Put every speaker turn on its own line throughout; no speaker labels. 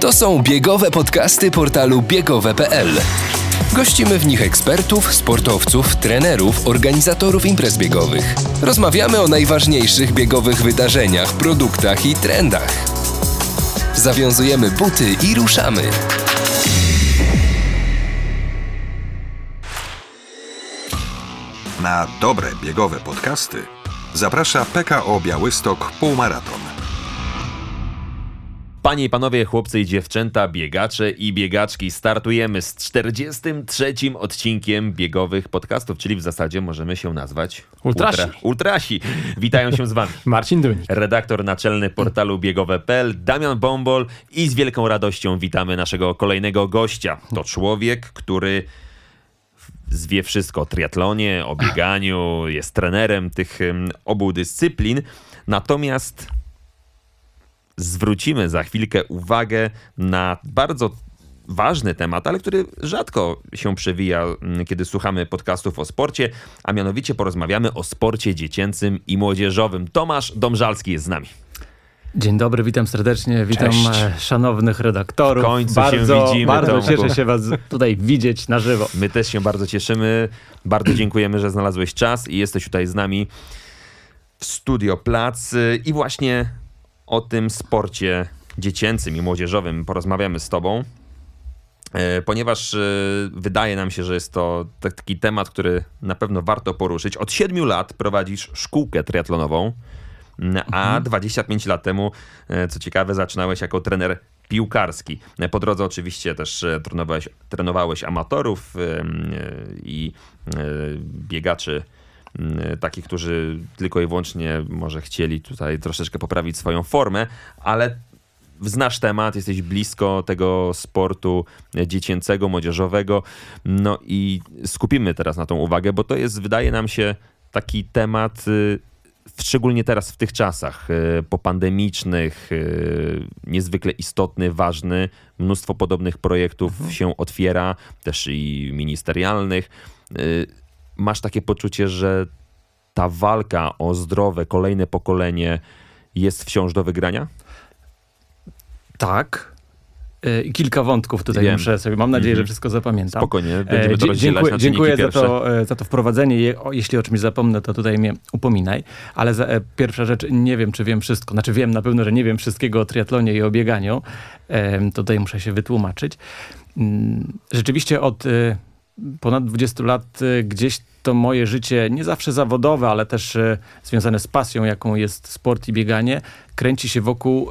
To są biegowe podcasty portalu biegowe.pl. Gościmy w nich ekspertów, sportowców, trenerów, organizatorów imprez biegowych. Rozmawiamy o najważniejszych biegowych wydarzeniach, produktach i trendach. Zawiązujemy buty i ruszamy.
Na dobre biegowe podcasty zaprasza PKO Białystok Półmaraton.
Panie i panowie, chłopcy i dziewczęta, biegacze i biegaczki, startujemy z 43. odcinkiem biegowych podcastów, czyli w zasadzie możemy się nazwać Ultrasi. Witają się z wami
Marcin Dunik,
redaktor naczelny portalu biegowe.pl, Damian Bombol, i z wielką radością witamy naszego kolejnego gościa. To człowiek, który wie wszystko o triatlonie, o bieganiu, jest trenerem tych obu dyscyplin, natomiast zwrócimy za chwilkę uwagę na bardzo ważny temat, ale który rzadko się przewija, kiedy słuchamy podcastów o sporcie, a mianowicie porozmawiamy o sporcie dziecięcym i młodzieżowym. Tomasz Domżalski jest z nami.
Dzień dobry, witam serdecznie, witam szanownych redaktorów.
W końcu się widzimy.
Bardzo cieszę się was tutaj widzieć na żywo.
My też się bardzo cieszymy, bardzo dziękujemy, że znalazłeś czas i jesteś tutaj z nami w Studio Plac i właśnie o tym sporcie dziecięcym i młodzieżowym porozmawiamy z tobą, ponieważ wydaje nam się, że jest to taki temat, który na pewno warto poruszyć. Od 7 lat prowadzisz szkółkę triatlonową, a 25 lat temu, co ciekawe, zaczynałeś jako trener piłkarski. Po drodze oczywiście też trenowałeś amatorów i biegaczy, takich, którzy tylko i wyłącznie może chcieli tutaj troszeczkę poprawić swoją formę, ale znasz temat, jesteś blisko tego sportu dziecięcego, młodzieżowego, no i skupimy teraz na tą uwagę, bo to jest, wydaje nam się, taki temat, szczególnie teraz w tych czasach popandemicznych, niezwykle istotny, ważny. Mnóstwo podobnych projektów się otwiera, też i ministerialnych. Masz takie poczucie, że ta walka o zdrowe kolejne pokolenie jest wciąż do wygrania?
Tak. I kilka wątków tutaj muszę sobie, mam nadzieję, że wszystko zapamiętam.
Spokojnie, będziemy to rozdzielać na
dziękuję
pierwsze.
za to wprowadzenie. Jeśli o czymś zapomnę, to tutaj mnie upominaj. Ale pierwsza rzecz, nie wiem, czy wiem wszystko. Znaczy wiem na pewno, że nie wiem wszystkiego o triatlonie i o bieganiu. Tutaj muszę się wytłumaczyć. Rzeczywiście od ponad 20 lat gdzieś to moje życie, nie zawsze zawodowe, ale też związane z pasją, jaką jest sport i bieganie, kręci się wokół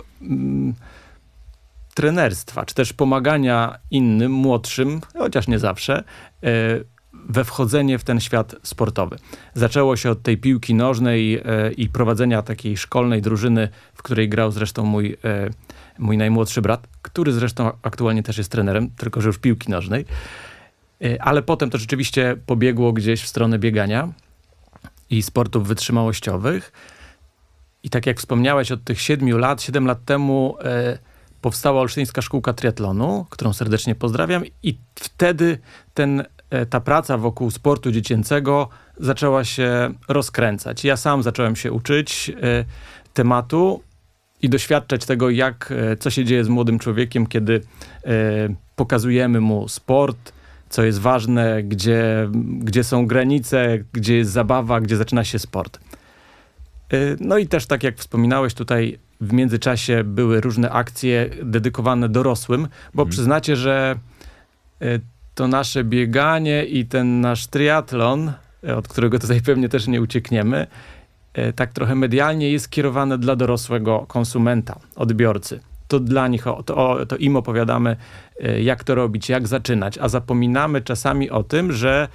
trenerstwa, czy też pomagania innym, młodszym, chociaż nie zawsze, we wchodzenie w ten świat sportowy. Zaczęło się od tej piłki nożnej i prowadzenia takiej szkolnej drużyny, w której grał zresztą mój najmłodszy brat, który zresztą aktualnie też jest trenerem, tylko że już piłki nożnej. Ale potem to rzeczywiście pobiegło gdzieś w stronę biegania i sportów wytrzymałościowych. I tak jak wspomniałeś, od tych 7 lat temu powstała Olsztyńska Szkółka Triatlonu, którą serdecznie pozdrawiam, i wtedy ta praca wokół sportu dziecięcego zaczęła się rozkręcać. Ja sam zacząłem się uczyć tematu i doświadczać tego, co się dzieje z młodym człowiekiem, kiedy pokazujemy mu sport, co jest ważne, gdzie są granice, gdzie jest zabawa, gdzie zaczyna się sport. No i też, tak jak wspominałeś, tutaj w międzyczasie były różne akcje dedykowane dorosłym, bo przyznacie, że to nasze bieganie i ten nasz triatlon, od którego tutaj pewnie też nie uciekniemy, tak trochę medialnie jest kierowane dla dorosłego konsumenta, odbiorcy. To dla nich, to im opowiadamy, jak to robić, jak zaczynać, a zapominamy czasami o tym, że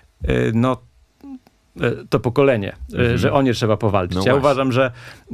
to pokolenie, że o nie trzeba powalczyć. Ja uważam, że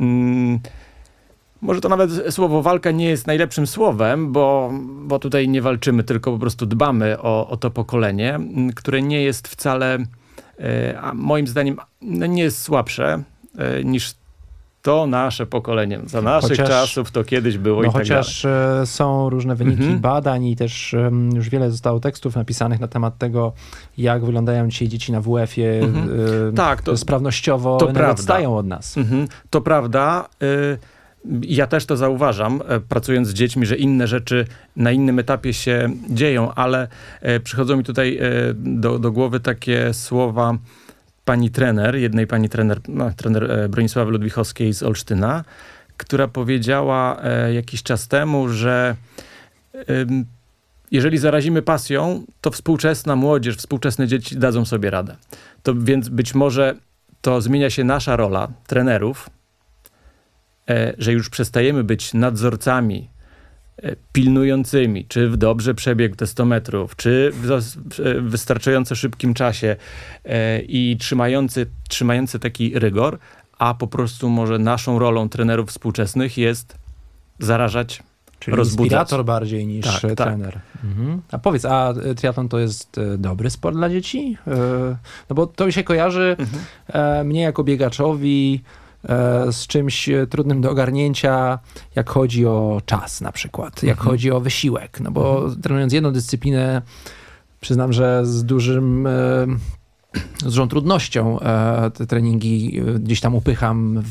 może to nawet słowo walka nie jest najlepszym słowem, bo tutaj nie walczymy, tylko po prostu dbamy o to pokolenie, które nie jest wcale, a moim zdaniem, nie jest słabsze niż to nasze pokolenie. Za naszych czasów to kiedyś było i tak dalej.
Chociaż są różne wyniki badań i też już wiele zostało tekstów napisanych na temat tego, jak wyglądają dzisiaj dzieci na WF-ie.
Tak,
sprawnościowo to nawet stają od nas.
To prawda. Ja też to zauważam, pracując z dziećmi, że inne rzeczy na innym etapie się dzieją, ale przychodzą mi tutaj do głowy takie słowa jednej pani trener, trener Bronisławy Ludwichowskiej z Olsztyna, która powiedziała jakiś czas temu, że jeżeli zarazimy pasją, to współczesna młodzież, współczesne dzieci dadzą sobie radę. To więc być może to zmienia się nasza rola trenerów, że już przestajemy być nadzorcami pilnującymi, czy w dobrze przebieg te 100 metrów, czy w wystarczająco szybkim czasie i trzymający taki rygor, a po prostu może naszą rolą trenerów współczesnych jest zarażać,
czyli
rozbudzać.
inspirator bardziej niż trener. Mhm. A powiedz, a triatlon to jest dobry sport dla dzieci? No bo to mi się kojarzy mnie jako biegaczowi z czymś trudnym do ogarnięcia, jak chodzi o czas na przykład, jak chodzi o wysiłek. No bo trenując jedną dyscyplinę, przyznam, że z dużą trudnością te treningi gdzieś tam upycham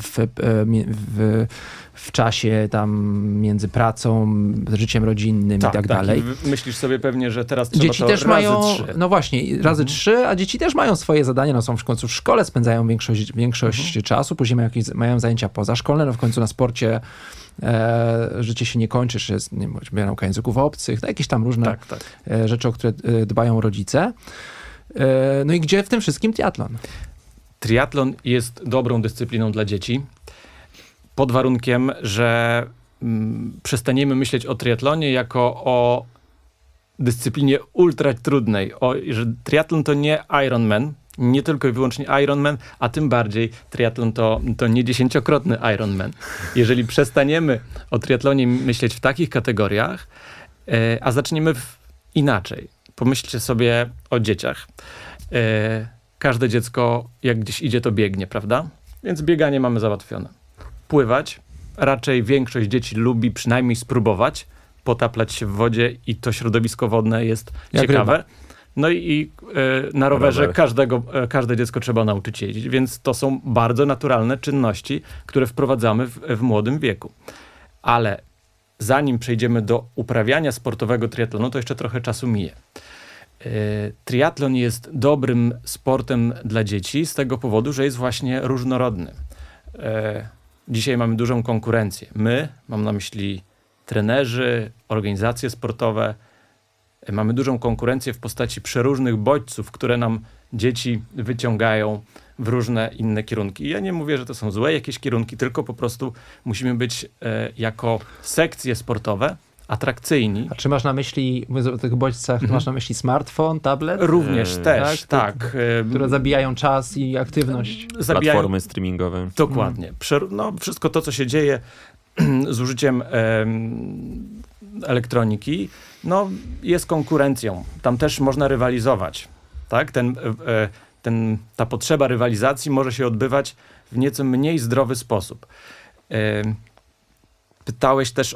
w czasie tam między pracą, życiem rodzinnym i tak dalej.
I myślisz sobie pewnie, że teraz trzeba
dzieci
to
też mają,
razy 3.
no właśnie, razy 3, a dzieci też mają swoje zadania, no są w końcu w szkole, spędzają większość czasu, później mają zajęcia pozaszkolne, no w końcu na sporcie życie się nie kończy, czy jest nauka języków obcych, no jakieś tam różne rzeczy, o które dbają rodzice. No i gdzie w tym wszystkim triatlon?
Triatlon jest dobrą dyscypliną dla dzieci, pod warunkiem, że przestaniemy myśleć o triatlonie jako o dyscyplinie ultra trudnej. Że triatlon to nie Ironman, nie tylko i wyłącznie Ironman, a tym bardziej triatlon to nie 10-krotny Ironman. Jeżeli przestaniemy o triatlonie myśleć w takich kategoriach, a zaczniemy inaczej. Pomyślcie sobie o dzieciach. Każde dziecko, jak gdzieś idzie, to biegnie, prawda? Więc bieganie mamy załatwione. Pływać. Raczej większość dzieci lubi przynajmniej spróbować potaplać się w wodzie i to środowisko wodne jest ciekawe. Ryba. No i na rowerze każde dziecko trzeba nauczyć jeździć, więc to są bardzo naturalne czynności, które wprowadzamy w młodym wieku. Ale zanim przejdziemy do uprawiania sportowego triatlonu, to jeszcze trochę czasu mije. Triatlon jest dobrym sportem dla dzieci z tego powodu, że jest właśnie różnorodny. Dzisiaj mamy dużą konkurencję. Mam na myśli trenerzy, organizacje sportowe, mamy dużą konkurencję w postaci przeróżnych bodźców, które nam dzieci wyciągają w różne inne kierunki. I ja nie mówię, że to są złe jakieś kierunki, tylko po prostu musimy być jako sekcje sportowe atrakcyjni.
A czy masz na myśli, mówiąc o tych bodźcach, masz na myśli smartfon, tablet?
Również też, tak.
Które zabijają czas i aktywność.
Platformy streamingowe.
Dokładnie. Wszystko to, co się dzieje z użyciem elektroniki, jest konkurencją. Tam też można rywalizować. Tak? Ta potrzeba rywalizacji może się odbywać w nieco mniej zdrowy sposób. Pytałeś też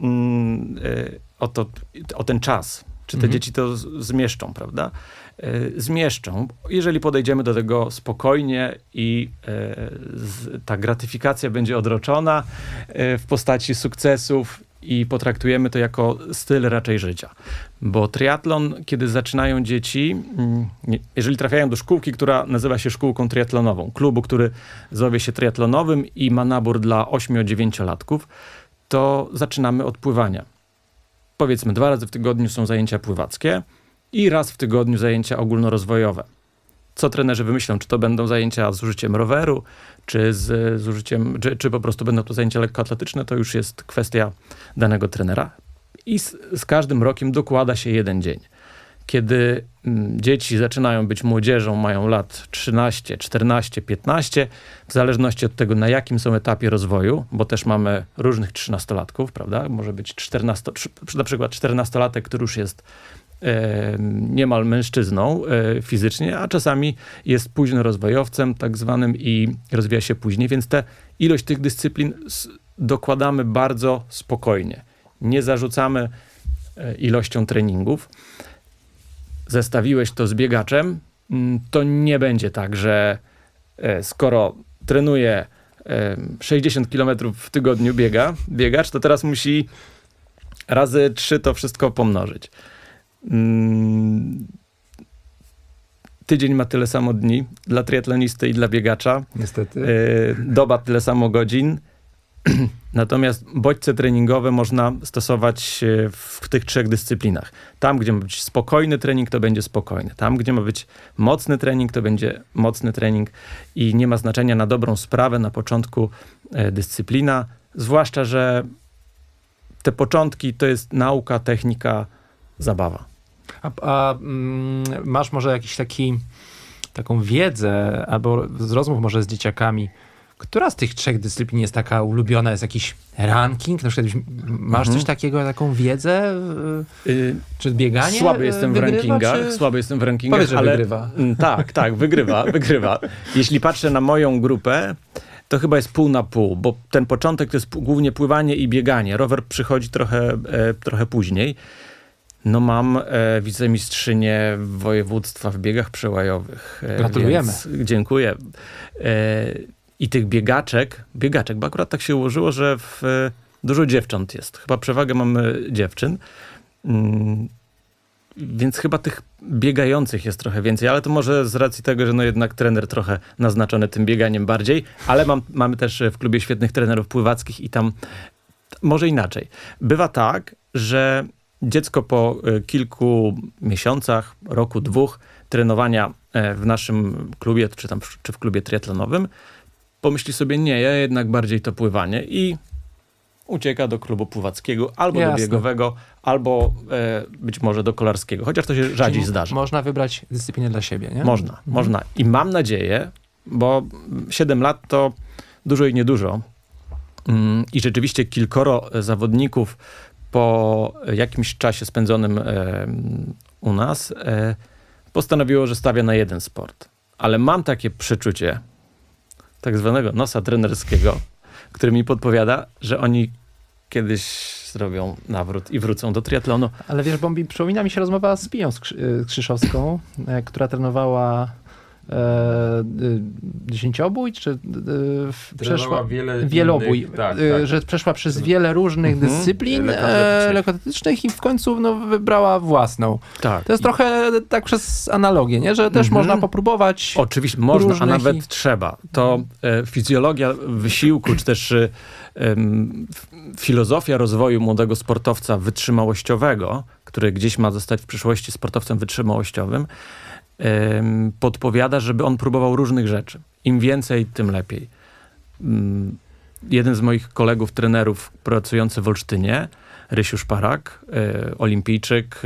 o ten czas. Czy te dzieci to zmieszczą, prawda? Zmieszczą. Jeżeli podejdziemy do tego spokojnie i ta gratyfikacja będzie odroczona w postaci sukcesów i potraktujemy to jako styl raczej życia. Bo triatlon, kiedy zaczynają dzieci, jeżeli trafiają do szkółki, która nazywa się szkółką triatlonową, klubu, który zowie się triatlonowym i ma nabór dla 8-9-latków, to zaczynamy od pływania. Powiedzmy, 2 razy w tygodniu są zajęcia pływackie i raz w tygodniu zajęcia ogólnorozwojowe. Co trenerzy wymyślą? Czy to będą zajęcia z użyciem roweru, czy po prostu będą to zajęcia lekkoatletyczne, to już jest kwestia danego trenera. I z każdym rokiem dokłada się jeden dzień. Kiedy dzieci zaczynają być młodzieżą, mają lat 13, 14, 15, w zależności od tego, na jakim są etapie rozwoju, bo też mamy różnych 13-latków, prawda? Może być na przykład 14-latek, który już jest niemal mężczyzną fizycznie, a czasami jest późnorozwojowcem tak zwanym i rozwija się później, więc ilość tych dyscyplin dokładamy bardzo spokojnie. Nie zarzucamy ilością treningów. Zestawiłeś to z biegaczem, to nie będzie tak, że skoro trenuję 60 km w tygodniu biegacz, to teraz musi razy 3 to wszystko pomnożyć. Tydzień ma tyle samo dni dla triatlonisty i dla biegacza.
Niestety.
Doba tyle samo godzin. Natomiast bodźce treningowe można stosować w tych 3 dyscyplinach. Tam, gdzie ma być spokojny trening, to będzie spokojny. Tam, gdzie ma być mocny trening, to będzie mocny trening i nie ma znaczenia na dobrą sprawę na początku dyscyplina. Zwłaszcza, że te początki to jest nauka, technika, zabawa.
A masz może taką wiedzę, albo z rozmów może z dzieciakami, która z tych 3 dyscyplin jest taka ulubiona? Jest jakiś ranking? Na przykład masz coś takiego, taką wiedzę? Czy bieganie
Słaby jestem w rankingach.
Powiedz, że
ale
wygrywa.
Tak, wygrywa. Jeśli patrzę na moją grupę, to chyba jest pół na pół, bo ten początek to jest głównie pływanie i bieganie. Rower przychodzi trochę później. No mam wicemistrzynię województwa w biegach przełajowych.
Gratulujemy.
Dziękuję. I tych biegaczek, bo akurat tak się ułożyło, że dużo dziewcząt jest. Chyba przewagę mamy dziewczyn. Więc chyba tych biegających jest trochę więcej, ale to może z racji tego, że no jednak trener trochę naznaczony tym bieganiem bardziej, ale mamy też w klubie świetnych trenerów pływackich i tam może inaczej. Bywa tak, że dziecko po kilku miesiącach, roku, 2 trenowania w naszym klubie, czy w klubie triatlonowym, pomyśli sobie, nie, ja jednak bardziej to pływanie i ucieka do klubu pływackiego, albo do biegowego, albo być może do kolarskiego, chociaż to się rzadziej zdarza.
Można wybrać dyscyplinę dla siebie, nie?
Można. I mam nadzieję, bo 7 lat to dużo i niedużo. I rzeczywiście kilkoro zawodników po jakimś czasie spędzonym u nas postanowiło, że stawia na jeden sport. Ale mam takie przeczucie tak zwanego nosa trenerskiego, który mi podpowiada, że oni kiedyś zrobią nawrót i wrócą do triatlonu.
Ale wiesz, Bombi, przypomina mi się rozmowa z Piją Skrzyszowską, która trenowała dziesięciobój, czy przeszła wielobój,
tak.
że przeszła przez wiele różnych dyscyplin lekkoatletycznych i w końcu wybrała własną.
Tak.
To jest trochę tak przez analogię, nie? Że też można popróbować.
Oczywiście można, a nawet trzeba. To fizjologia wysiłku, czy też filozofia rozwoju młodego sportowca wytrzymałościowego, który gdzieś ma zostać w przyszłości sportowcem wytrzymałościowym, podpowiada, żeby on próbował różnych rzeczy. Im więcej, tym lepiej. Jeden z moich kolegów, trenerów pracujący w Olsztynie, Rysiu Szparak, olimpijczyk,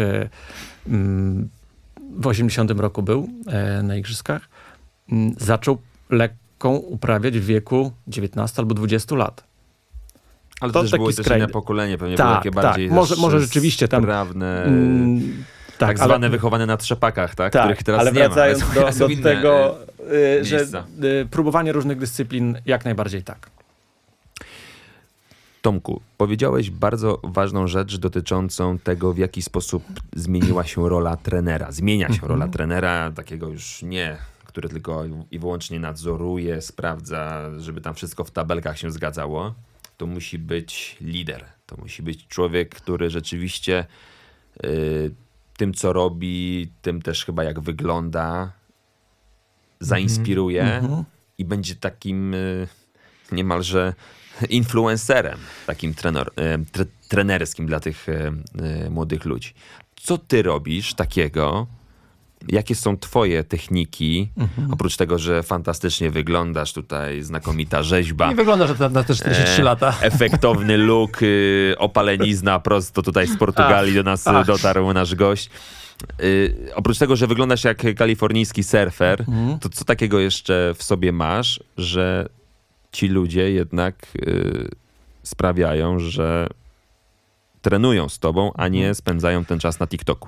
w 80 roku był na igrzyskach, zaczął lekką uprawiać w wieku 19 albo 20 lat.
Ale to też było też inne pokolenie, pewnie było takie bardziej
może rzeczywiście tam
sprawne, tak zwane wychowane na trzepakach, tak? Których teraz
ale
nie ma.
Ale wracając do tego, że próbowanie różnych dyscyplin jak najbardziej tak.
Tomku, powiedziałeś bardzo ważną rzecz dotyczącą tego, w jaki sposób zmieniła się rola trenera. Zmienia się rola trenera, takiego już nie, który tylko i wyłącznie nadzoruje, sprawdza, żeby tam wszystko w tabelkach się zgadzało. To musi być lider. To musi być człowiek, który rzeczywiście tym, co robi, tym też chyba jak wygląda, zainspiruje i będzie takim niemalże influencerem, takim trenerskim dla tych młodych ludzi. Co ty robisz takiego? Jakie są twoje techniki? Oprócz tego, że fantastycznie wyglądasz, tutaj znakomita rzeźba.
Nie wyglądasz na te 43 lata.
Efektowny look, opalenizna, prosto tutaj z Portugalii do nas dotarł nasz gość. Oprócz tego, że wyglądasz jak kalifornijski surfer, to co takiego jeszcze w sobie masz, że ci ludzie jednak sprawiają, że trenują z tobą, a nie spędzają ten czas na TikToku?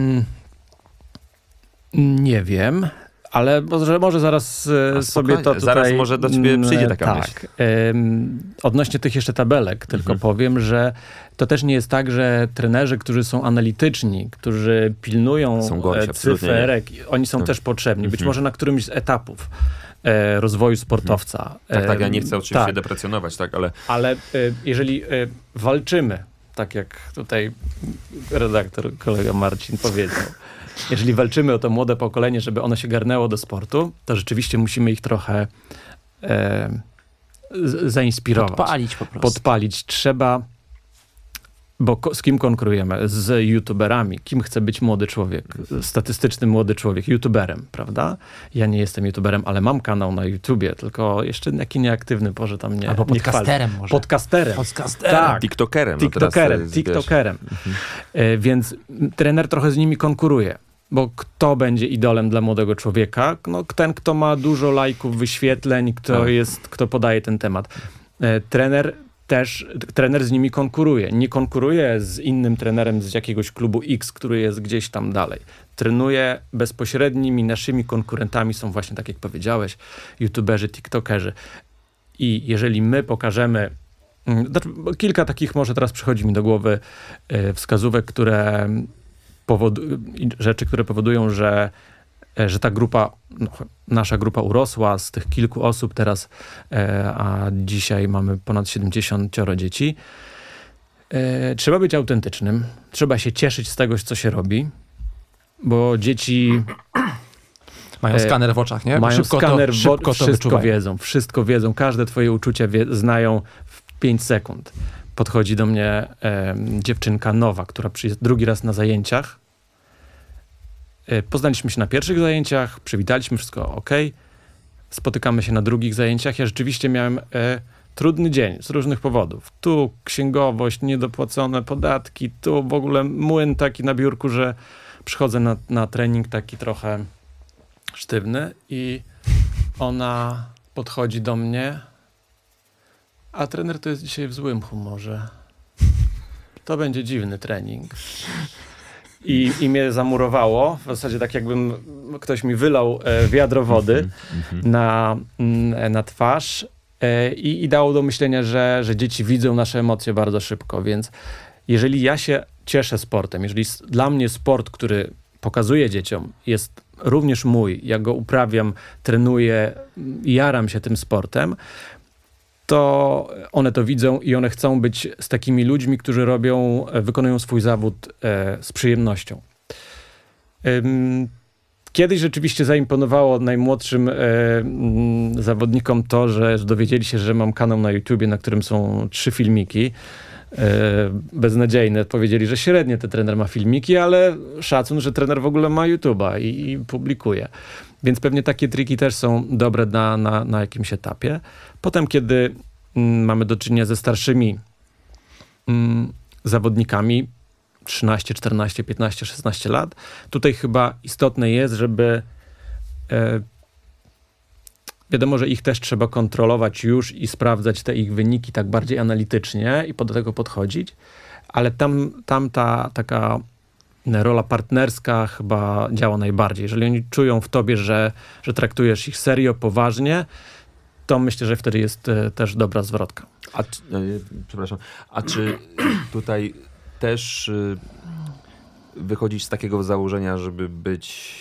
Nie wiem, ale może zaraz sobie to tutaj...
Zaraz może do ciebie przyjdzie taka myśl.
Odnośnie tych jeszcze tabelek tylko powiem, że to też nie jest tak, że trenerzy, którzy są analityczni, którzy pilnują cyferek, oni są też potrzebni. Być może na którymś z etapów. rozwoju sportowca.
Tak, ja nie chcę oczywiście deprecjonować, tak, ale...
Ale jeżeli walczymy, tak jak tutaj redaktor, kolega Marcin powiedział, jeżeli walczymy o to młode pokolenie, żeby ono się garnęło do sportu, to rzeczywiście musimy ich trochę zainspirować.
Podpalić po prostu.
Podpalić. Trzeba, bo z kim konkurujemy? Z youtuberami. Kim chce być młody człowiek? Statystyczny młody człowiek. YouTuberem, prawda? Ja nie jestem youtuberem, ale mam kanał na YouTubie, tylko jeszcze taki nieaktywny, Boże, tam nie.
Albo podcasterem może.
Podcasterem.
Tak.
TikTokerem.
TikTokerem. Więc trener trochę z nimi konkuruje. Bo kto będzie idolem dla młodego człowieka? No, ten, kto ma dużo lajków, wyświetleń, kto podaje ten temat. Trener z nimi konkuruje. Nie konkuruje z innym trenerem z jakiegoś klubu X, który jest gdzieś tam dalej. Trenuje bezpośrednimi naszymi konkurentami, są właśnie, tak jak powiedziałeś, youtuberzy, tiktokerzy. I jeżeli my pokażemy, kilka takich może teraz przychodzi mi do głowy wskazówek, rzeczy, które powodują, że ta grupa, nasza grupa urosła z tych kilku osób teraz, a dzisiaj mamy ponad 70 dzieci. Trzeba być autentycznym, trzeba się cieszyć z tego, co się robi, bo dzieci...
Mają skaner w oczach, nie?
Mają skaner w oczach,
wszystko
wiedzą, każde twoje uczucia znają w 5 sekund. Podchodzi do mnie dziewczynka nowa, która przyjdzie drugi raz na zajęciach. Poznaliśmy się na pierwszych zajęciach, przywitaliśmy, wszystko ok. Spotykamy się na drugich zajęciach. Ja rzeczywiście miałem trudny dzień z różnych powodów. Tu księgowość, niedopłacone podatki, tu w ogóle młyn taki na biurku, że przychodzę na trening taki trochę sztywny i ona podchodzi do mnie, a trener to jest dzisiaj w złym humorze. To będzie dziwny trening. I mnie zamurowało, w zasadzie tak jakbym ktoś mi wylał wiadro wody na twarz i dało do myślenia, że dzieci widzą nasze emocje bardzo szybko, więc jeżeli ja się cieszę sportem, jeżeli dla mnie sport, który pokazuję dzieciom, jest również mój, ja go uprawiam, trenuję, jaram się tym sportem, to one to widzą i one chcą być z takimi ludźmi, którzy wykonują swój zawód z przyjemnością. Kiedyś rzeczywiście zaimponowało najmłodszym zawodnikom to, że dowiedzieli się, że mam kanał na YouTubie, na którym są 3 filmiki. Beznadziejne. Powiedzieli, że średnie ten trener ma filmiki, ale szacun, że trener w ogóle ma YouTube'a i publikuje. Więc pewnie takie triki też są dobre na jakimś etapie. Potem, kiedy mamy do czynienia ze starszymi zawodnikami, 13, 14, 15, 16 lat, tutaj chyba istotne jest, żeby wiadomo, że ich też trzeba kontrolować już i sprawdzać te ich wyniki tak bardziej analitycznie i do tego podchodzić, ale tam ta taka rola partnerska chyba działa najbardziej. Jeżeli oni czują w tobie, że traktujesz ich serio, poważnie, to myślę, że wtedy jest też dobra zwrotka.
A czy tutaj też wychodzić z takiego założenia, żeby być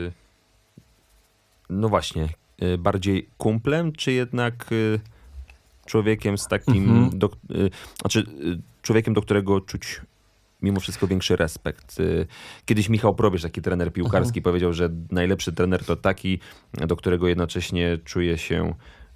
no właśnie bardziej kumplem, czy jednak człowiekiem z takim człowiekiem, do którego czuć mimo wszystko większy respekt. Kiedyś Michał Probierz, taki trener piłkarski, powiedział, że najlepszy trener to taki, do którego jednocześnie czuje się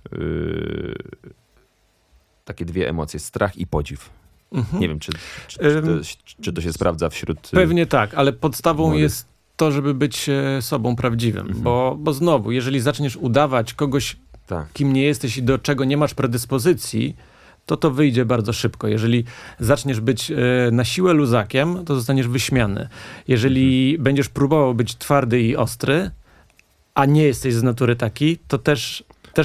takie 2 emocje, strach i podziw. Nie wiem, czy to się sprawdza wśród...
Pewnie tak, ale podstawą młodych jest to, żeby być sobą prawdziwym, bo znowu, jeżeli zaczniesz udawać kogoś, kim nie jesteś i do czego nie masz predyspozycji, to wyjdzie bardzo szybko. Jeżeli zaczniesz być na siłę luzakiem, to zostaniesz wyśmiany. Jeżeli będziesz próbował być twardy i ostry, a nie jesteś z natury taki, to też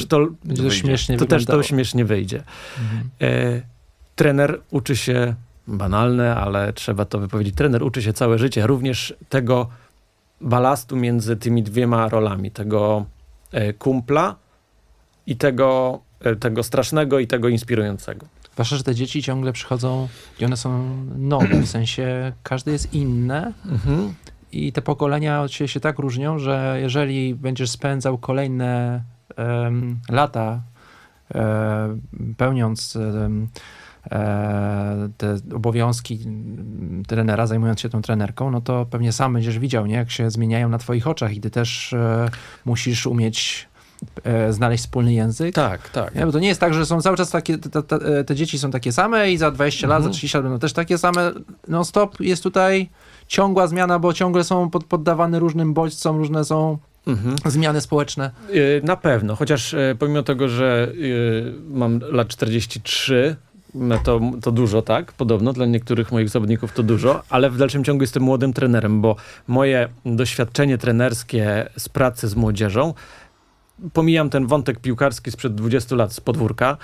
to śmiesznie wyjdzie. Trener uczy się, banalne, ale trzeba to wypowiedzieć, trener uczy się całe życie, również tego balastu między tymi 2 rolami, tego kumpla i tego strasznego i tego inspirującego.
Zwłaszcza, że te dzieci ciągle przychodzą i one są nowe, w sensie każde jest inne i te pokolenia od siebie się tak różnią, że jeżeli będziesz spędzał kolejne lata pełniąc te obowiązki trenera, zajmując się tą trenerką, no to pewnie sam będziesz widział, nie? Jak się zmieniają na twoich oczach i ty też musisz umieć znaleźć wspólny język.
Tak, tak.
Nie? Bo to nie jest tak, że są cały czas takie, te dzieci są takie same i za 20 lat, za 30 lat będą też takie same. Non stop jest tutaj ciągła zmiana, bo ciągle są poddawane różnym bodźcom, różne są zmiany społeczne.
Na pewno, chociaż pomimo tego, że mam lat 43, to dużo, tak? Podobno dla niektórych moich zawodników to dużo, ale w dalszym ciągu jestem młodym trenerem, bo moje doświadczenie trenerskie z pracy z młodzieżą, pomijam ten wątek piłkarski sprzed 20 lat z podwórka,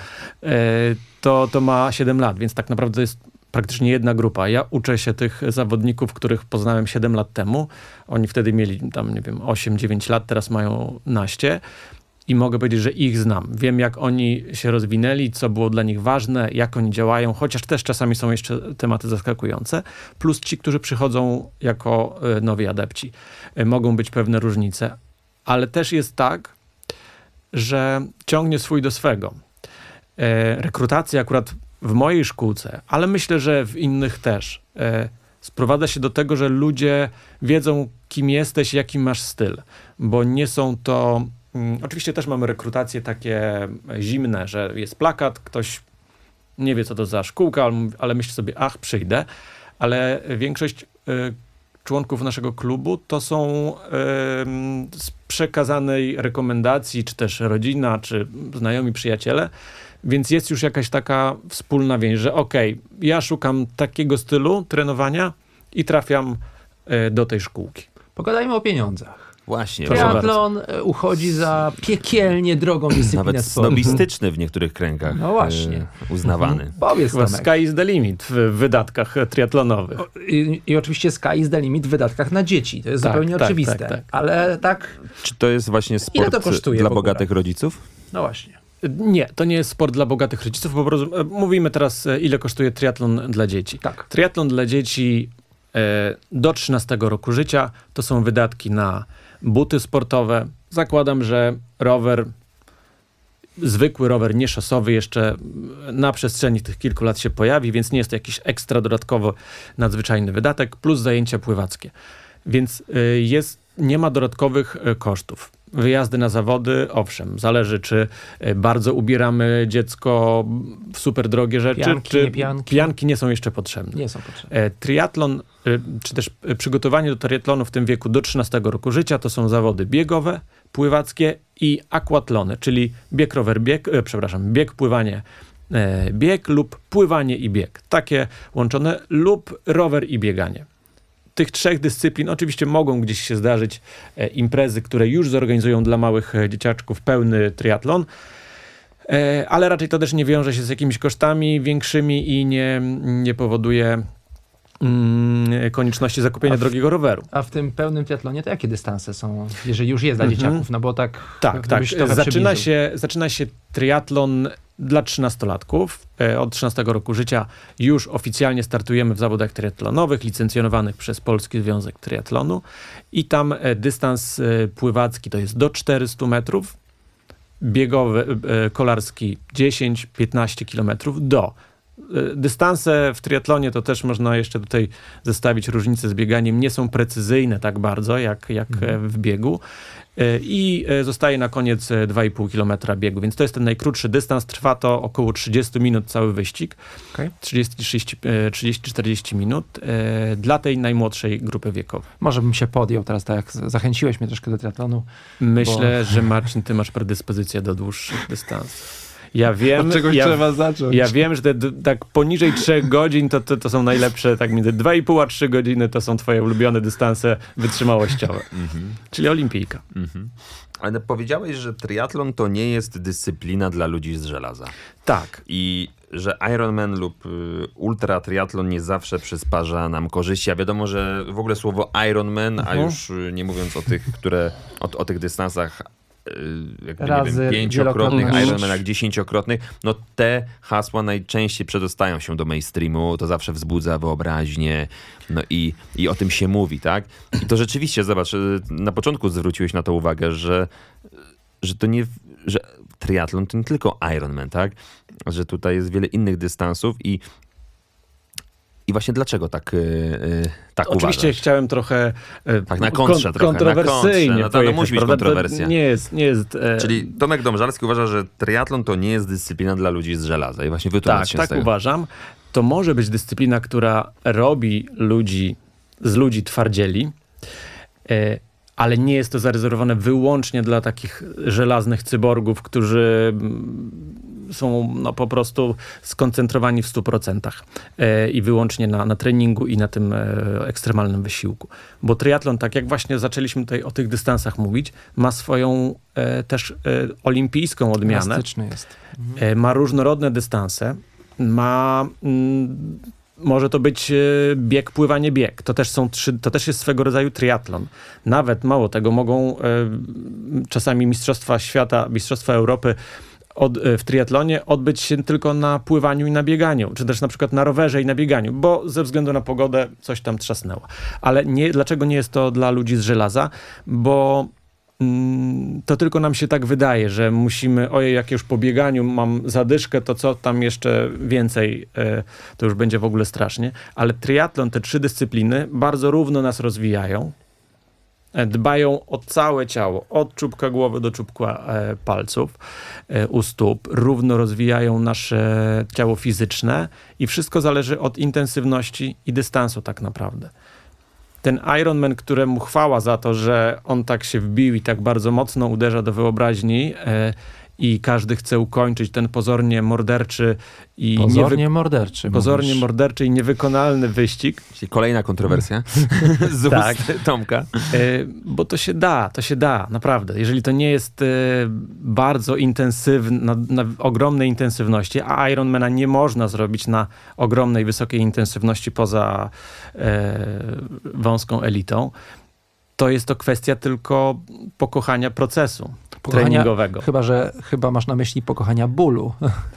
to ma 7 lat, więc tak naprawdę jest praktycznie jedna grupa. Ja uczę się tych zawodników, których poznałem 7 lat temu. Oni wtedy mieli tam, nie wiem, 8-9 lat, teraz mają naście. I mogę powiedzieć, że ich znam. Wiem, jak oni się rozwinęli, co było dla nich ważne, jak oni działają, chociaż też czasami są jeszcze tematy zaskakujące. Plus ci, którzy przychodzą jako nowi adepci. Mogą być pewne różnice. Ale też jest tak, że ciągnie swój do swego. Rekrutacja akurat w mojej szkółce, ale myślę, że w innych też, sprowadza się do tego, że ludzie wiedzą, kim jesteś, jaki masz styl. Bo nie są to... Oczywiście też mamy rekrutacje takie zimne, że jest plakat, ktoś nie wie, co to za szkółka, ale myśli sobie, przyjdę. Ale większość członków naszego klubu to są z przekazanej rekomendacji, czy też rodzina, czy znajomi, przyjaciele. Więc jest już jakaś taka wspólna więź, że ja szukam takiego stylu trenowania i trafiam do tej szkółki.
Pogadajmy o pieniądzach.
Właśnie.
Triatlon uchodzi za piekielnie drogą dyscyplinę
Nawet
sportu.
snobistyczny w niektórych kręgach.
No właśnie.
Uznawany.
Powiedz,
Chyba
Tomek.
sky is the limit w wydatkach triatlonowych.
I oczywiście sky is the limit w wydatkach na dzieci. To jest
Tak,
zupełnie
tak,
oczywiste.
tak.
Ale tak,
Czy to jest właśnie
Ile to
sport
kosztuje
dla
w ogóle?
bogatych rodziców?
no właśnie.
Nie, to nie jest sport dla bogatych rodziców. Po prostu mówimy teraz, ile kosztuje triatlon dla dzieci.
Tak.
Triatlon dla dzieci do 13 roku życia to są wydatki na buty sportowe. Zakładam, że rower, zwykły rower, nie szosowy, jeszcze na przestrzeni tych kilku lat się pojawi, więc nie jest to jakiś ekstra dodatkowo nadzwyczajny wydatek, plus zajęcia pływackie. Więc nie ma dodatkowych kosztów. Wyjazdy na zawody, owszem, zależy, czy bardzo ubieramy dziecko w super drogie rzeczy,
Pianki,
czy
nie pianki?
pianki nie są jeszcze potrzebne.
Nie są potrzebne.
Triatlon, czy też przygotowanie do triatlonu w tym wieku do 13 roku życia to są zawody biegowe, pływackie i aquatlony, czyli bieg, rower, bieg, pływanie, bieg lub pływanie i bieg. Takie łączone lub rower i bieganie. Tych 3 dyscyplin oczywiście mogą gdzieś się zdarzyć imprezy, które już zorganizują dla małych dzieciaczków pełny triatlon, ale raczej to też nie wiąże się z jakimiś kosztami większymi i nie powoduje konieczności zakupienia drogiego roweru.
A w tym pełnym triatlonie to jakie dystanse są, jeżeli już jest dla dzieciaków? No bo tak...
Tak. Zaczyna się triatlon dla 13-latków. Od 13 roku życia już oficjalnie startujemy w zawodach triatlonowych, licencjonowanych przez Polski Związek Triatlonu i tam dystans pływacki to jest do 400 metrów, biegowy, kolarski 10-15 kilometrów do. Dystanse w triatlonie to też można jeszcze tutaj zestawić różnice z bieganiem. Nie są precyzyjne tak bardzo jak w biegu. I zostaje na koniec 2,5 km biegu, więc to jest ten najkrótszy dystans. Trwa to około 30 minut cały wyścig.
Okay.
30-40 minut dla tej najmłodszej grupy wiekowej.
Może bym się podjął teraz, tak jak zachęciłeś mnie troszkę do triatlonu.
Myślę, że Marcin, ty masz predyspozycję do dłuższych dystansów. Ja wiem,
Od czegoś trzeba zacząć.
Ja wiem, że tak poniżej 3 godzin to są najlepsze, tak między 2,5 a 3 godziny to są twoje ulubione dystanse wytrzymałościowe. Czyli olimpijka.
Ale powiedziałeś, że triatlon to nie jest dyscyplina dla ludzi z żelaza.
Tak.
I że Ironman lub ultra triatlon nie zawsze przysparza nam korzyści. A wiadomo, że w ogóle słowo Ironman, a już nie mówiąc o tych, o tych dystansach jakby,
razy,
nie wiem, 5-krotnych
wielokrotnych.
Ironmanach, 10-krotnych, no te hasła najczęściej przedostają się do mainstreamu, to zawsze wzbudza wyobraźnię, no i o tym się mówi, tak? I to rzeczywiście, zobacz, na początku zwróciłeś na to uwagę, że że to nie, że triatlon to nie tylko Ironman, tak? Że tutaj jest wiele innych dystansów i właśnie dlaczego tak
Oczywiście
uważasz?
chciałem trochę
tak na kontrze trochę,
kontrowersyjnie
to musi być kontrowersja.
Nie jest.
Czyli Tomek Domżalski uważa, że triatlon to nie jest dyscyplina dla ludzi z żelaza i właśnie wytłumacz się z tego.
Tak uważam. To może być dyscyplina, która robi z ludzi twardzieli, ale nie jest to zarezerwowane wyłącznie dla takich żelaznych cyborgów, którzy są po prostu skoncentrowani w 100% i wyłącznie na treningu i na tym ekstremalnym wysiłku. Bo triatlon, tak jak właśnie zaczęliśmy tutaj o tych dystansach mówić, ma swoją też olimpijską odmianę.
Elastyczny jest.
Ma różnorodne dystanse. Może to być bieg, pływanie, bieg. To też jest swego rodzaju triatlon. Nawet mało tego, mogą czasami mistrzostwa świata, mistrzostwa Europy w triatlonie odbyć się tylko na pływaniu i na bieganiu, czy też na przykład na rowerze i na bieganiu, bo ze względu na pogodę coś tam trzasnęło. Ale dlaczego nie jest to dla ludzi z żelaza? Bo to tylko nam się tak wydaje, że musimy, jak już po bieganiu mam zadyszkę, to co tam jeszcze więcej, to już będzie w ogóle strasznie. Ale triatlon, te 3 dyscypliny bardzo równo nas rozwijają. Dbają o całe ciało, od czubka głowy do czubka palców, u stóp. Równo rozwijają nasze ciało fizyczne i wszystko zależy od intensywności i dystansu tak naprawdę. Ten Ironman, któremu chwała za to, że on tak się wbił i tak bardzo mocno uderza do wyobraźni i każdy chce ukończyć ten pozornie morderczy i morderczy i niewykonalny wyścig.
Czyli kolejna kontrowersja z ust Tomka.
Bo to się da, naprawdę. Jeżeli to nie jest bardzo intensywne, na ogromnej intensywności, a Ironmana nie można zrobić na ogromnej, wysokiej intensywności poza wąską elitą, to jest to kwestia tylko pokochania procesu treningowego.
Chyba masz na myśli pokochania bólu.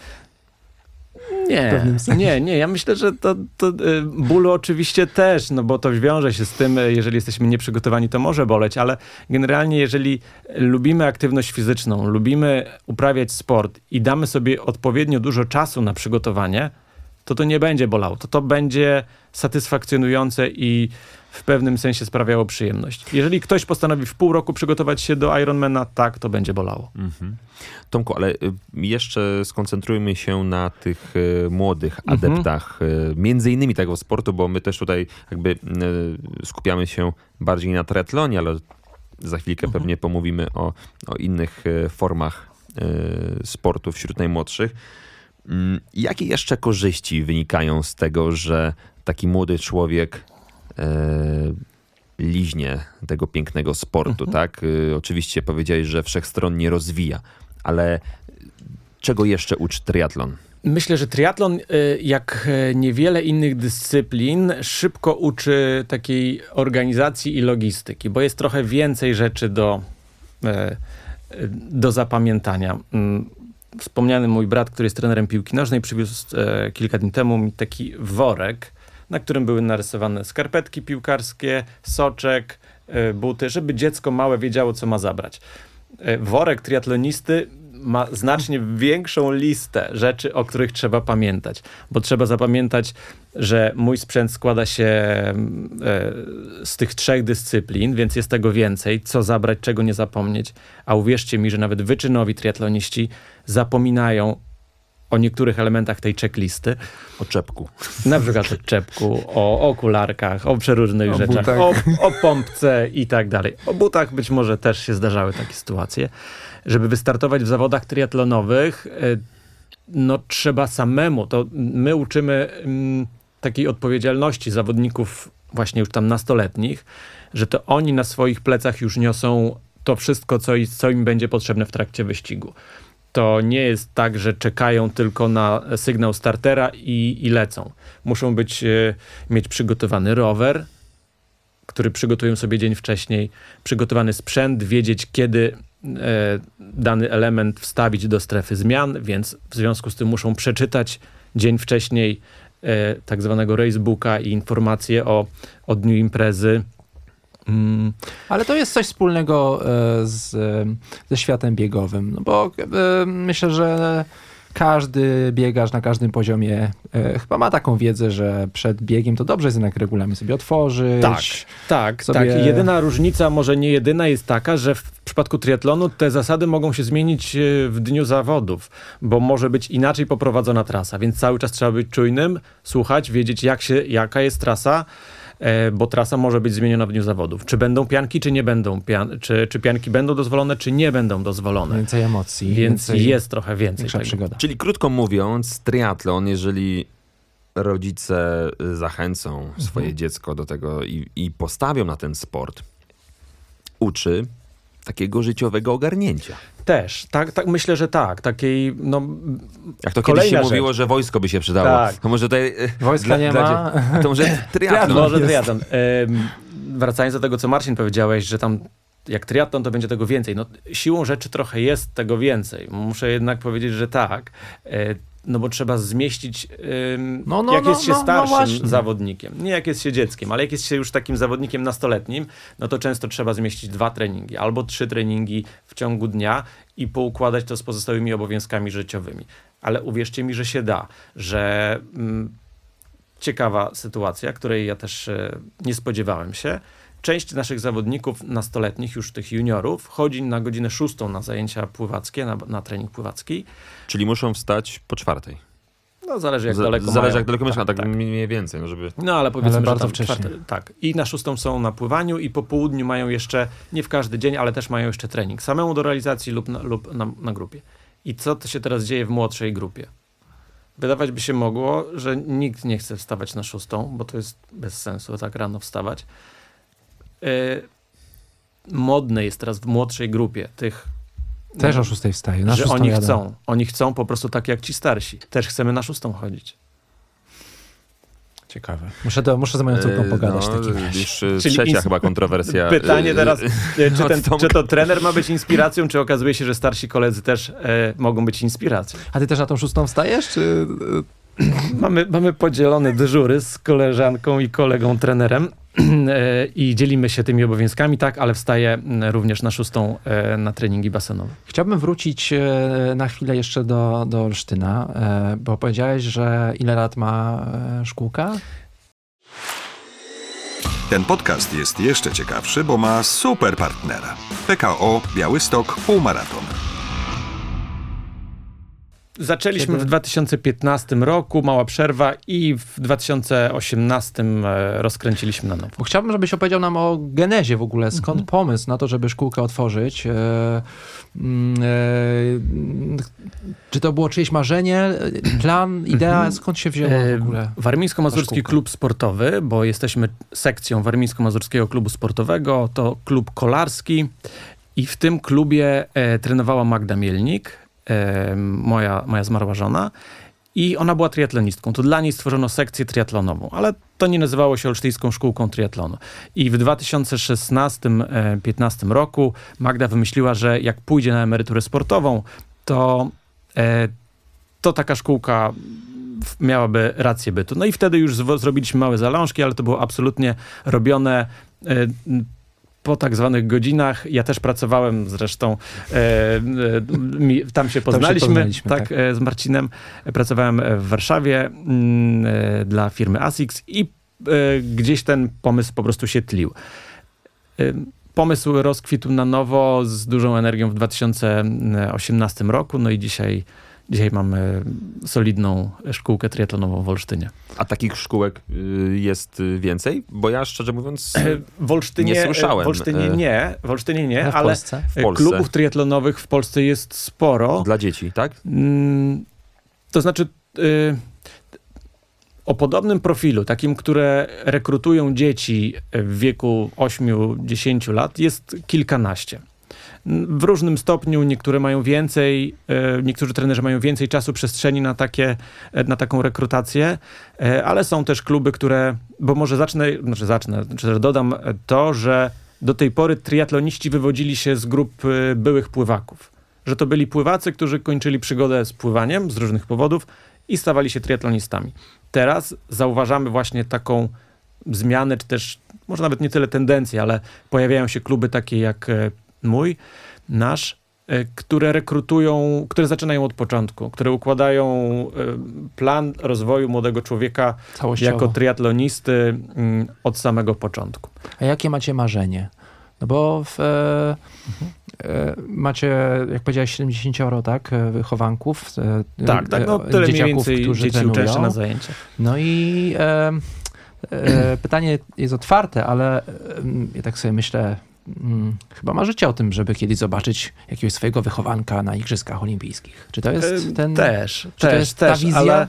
Nie. Ja myślę, że to bólu oczywiście też, no bo to wiąże się z tym, jeżeli jesteśmy nieprzygotowani, to może boleć, ale generalnie jeżeli lubimy aktywność fizyczną, lubimy uprawiać sport i damy sobie odpowiednio dużo czasu na przygotowanie, to nie będzie bolało. To będzie satysfakcjonujące i w pewnym sensie sprawiało przyjemność. Jeżeli ktoś postanowi w pół roku przygotować się do Ironmana, tak, to będzie bolało.
Tomku, ale jeszcze skoncentrujmy się na tych młodych adeptach, między innymi tego sportu, bo my też tutaj jakby skupiamy się bardziej na triatlonie, ale za chwilkę pewnie pomówimy o innych formach sportu wśród najmłodszych. Jakie jeszcze korzyści wynikają z tego, że taki młody człowiek liźnie tego pięknego sportu, tak? Oczywiście powiedziałeś, że wszechstronnie rozwija, ale czego jeszcze uczy triatlon?
Myślę, że triatlon, jak niewiele innych dyscyplin, szybko uczy takiej organizacji i logistyki, bo jest trochę więcej rzeczy do zapamiętania. Wspomniany mój brat, który jest trenerem piłki nożnej, przywiózł kilka dni temu mi taki worek, na którym były narysowane skarpetki piłkarskie, soczek, buty, żeby dziecko małe wiedziało, co ma zabrać. Worek triatlonisty ma znacznie większą listę rzeczy, o których trzeba pamiętać, bo trzeba zapamiętać, że mój sprzęt składa się z tych 3 dyscyplin, więc jest tego więcej, co zabrać, czego nie zapomnieć, a uwierzcie mi, że nawet wyczynowi triatloniści zapominają o niektórych elementach tej checklisty.
O czepku.
Na przykład o czepku, o okularkach, o przeróżnych rzeczach, o pompce i tak dalej. O butach być może też się zdarzały takie sytuacje. Żeby wystartować w zawodach triatlonowych, trzeba samemu. To my uczymy takiej odpowiedzialności zawodników właśnie już tam nastoletnich, że to oni na swoich plecach już niosą to wszystko, co im będzie potrzebne w trakcie wyścigu. To nie jest tak, że czekają tylko na sygnał startera i lecą. Muszą mieć przygotowany rower, który przygotują sobie dzień wcześniej, przygotowany sprzęt, wiedzieć, kiedy dany element wstawić do strefy zmian, więc w związku z tym muszą przeczytać dzień wcześniej tak zwanego racebooka i informacje o dniu imprezy.
Ale to jest coś wspólnego ze światem biegowym, no bo myślę, że każdy biegacz na każdym poziomie chyba ma taką wiedzę, że przed biegiem to dobrze jest jednak regulamin sobie otworzyć.
Tak. Jedyna różnica, może nie jedyna, jest taka, że w przypadku triatlonu te zasady mogą się zmienić w dniu zawodów, bo może być inaczej poprowadzona trasa, więc cały czas trzeba być czujnym, słuchać, wiedzieć jaka jest trasa, bo trasa może być zmieniona w dniu zawodów. Czy będą pianki, czy nie będą czy pianki będą dozwolone, czy nie będą dozwolone.
Więcej emocji.
Więc jest trochę więcej tego.
Przygoda.
Czyli krótko mówiąc, triatlon, jeżeli rodzice zachęcą swoje dziecko do tego i postawią na ten sport, uczy takiego życiowego ogarnięcia.
Też, tak, myślę, że tak. Takiej,
Jak to kiedyś się mówiło, że wojsko by się przydało.
Tak.
To może tutaj...
Wojska nie ma.
To może triatlon.
Może triatlon. Wracając do tego, co Marcin powiedziałeś, że tam jak triatlon, to będzie tego więcej. No, siłą rzeczy trochę jest tego więcej. Muszę jednak powiedzieć, że tak. No bo trzeba zmieścić, jak jest się starszym zawodnikiem. Nie jak jest się dzieckiem, ale jak jest się już takim zawodnikiem nastoletnim, no to często trzeba zmieścić 2 treningi albo 3 treningi w ciągu dnia i poukładać to z pozostałymi obowiązkami życiowymi. Ale uwierzcie mi, że się da, że ciekawa sytuacja, której ja też nie spodziewałem się. Część naszych zawodników nastoletnich, już tych juniorów, chodzi na godzinę 6 na zajęcia pływackie, na trening pływacki.
Czyli muszą wstać po 4:00.
No zależy jak daleko
Zależy jak daleko mieszkam,
tak.
tak mniej więcej. No, żeby...
No ale powiedzmy, że
bardzo
tam
wcześnie.
Tak. I na 6 są na pływaniu i po południu mają jeszcze, nie w każdy dzień, ale też mają jeszcze trening. Samemu do realizacji lub na grupie. I co to się teraz dzieje w młodszej grupie? Wydawać by się mogło, że nikt nie chce wstawać na 6, bo to jest bez sensu tak rano wstawać. Modne jest teraz w młodszej grupie tych...
Też o 6 wstaje. Na
że
6
oni chcą po prostu tak jak ci starsi. Też chcemy na 6 chodzić.
Ciekawe. Muszę z moją córką pogadać w takim razie.
Już trzecia chyba kontrowersja.
Pytanie teraz, czy to trener ma być inspiracją, czy okazuje się, że starsi koledzy też mogą być inspiracją?
A ty też na tą 6 wstajesz, czy...
Mamy podzielone dyżury z koleżanką i kolegą trenerem i dzielimy się tymi obowiązkami, tak, ale wstaję również na 6 na treningi basenowe.
Chciałbym wrócić na chwilę jeszcze do Olsztyna, bo powiedziałeś, że ile lat ma szkółka?
Ten podcast jest jeszcze ciekawszy, bo ma super partnera. PKO Białystok Półmaraton.
Zaczęliśmy w 2015 roku, mała przerwa i w 2018 rozkręciliśmy na nowo.
Bo chciałbym, żebyś opowiedział nam o genezie w ogóle. Skąd pomysł na to, żeby szkółkę otworzyć? Czy to było czyjeś marzenie, plan, idea? Skąd się wzięło w ogóle?
Warmińsko-Mazurski Klub Sportowy, bo jesteśmy sekcją Warmińsko-Mazurskiego Klubu Sportowego. To klub kolarski i w tym klubie trenowała Magda Mielnik, moja zmarła żona, i ona była triatlonistką. To dla niej stworzono sekcję triatlonową, ale to nie nazywało się Olsztyńską Szkółką Triatlonu. I w 2016-15 roku Magda wymyśliła, że jak pójdzie na emeryturę sportową, to taka szkółka miałaby rację bytu. No i wtedy już zrobiliśmy małe zalążki, ale to było absolutnie robione po tak zwanych godzinach. Ja też pracowałem zresztą, tam się poznaliśmy, tak, z Marcinem. Pracowałem w Warszawie dla firmy ASICS i gdzieś ten pomysł po prostu się tlił. Pomysł rozkwitł na nowo z dużą energią w 2018 roku, no i dzisiaj mamy solidną szkółkę triatlonową w Olsztynie.
A takich szkółek jest więcej? Bo ja szczerze mówiąc
w Olsztynie,
nie słyszałem.
W Olsztynie nie, ale
w
Polsce.
Klubów triatlonowych w Polsce jest sporo.
Dla dzieci, tak?
To znaczy o podobnym profilu, takim, które rekrutują dzieci w wieku 8-10 lat, jest kilkanaście. W różnym stopniu, niektóre mają więcej, niektórzy trenerzy mają więcej czasu, przestrzeni na taką rekrutację, ale są też kluby, które, bo może dodam to, że do tej pory triatloniści wywodzili się z grup byłych pływaków. Że to byli pływacy, którzy kończyli przygodę z pływaniem z różnych powodów i stawali się triatlonistami. Teraz zauważamy właśnie taką zmianę, czy też może nawet nie tyle tendencje, ale pojawiają się kluby takie jak nasz, które rekrutują, które zaczynają od początku, które układają plan rozwoju młodego człowieka jako triatlonisty od samego początku.
A jakie macie marzenie? No bo macie, jak powiedziałeś, 70, tak, wychowanków.
Tak, no tyle mniej więcej dzieci uczęszcza na zajęcia.
No i pytanie jest otwarte, ale ja tak sobie myślę, chyba marzycie o tym, żeby kiedyś zobaczyć jakiegoś swojego wychowanka na Igrzyskach Olimpijskich. Czy to jest ten...
to jest ta wizja?
Ale,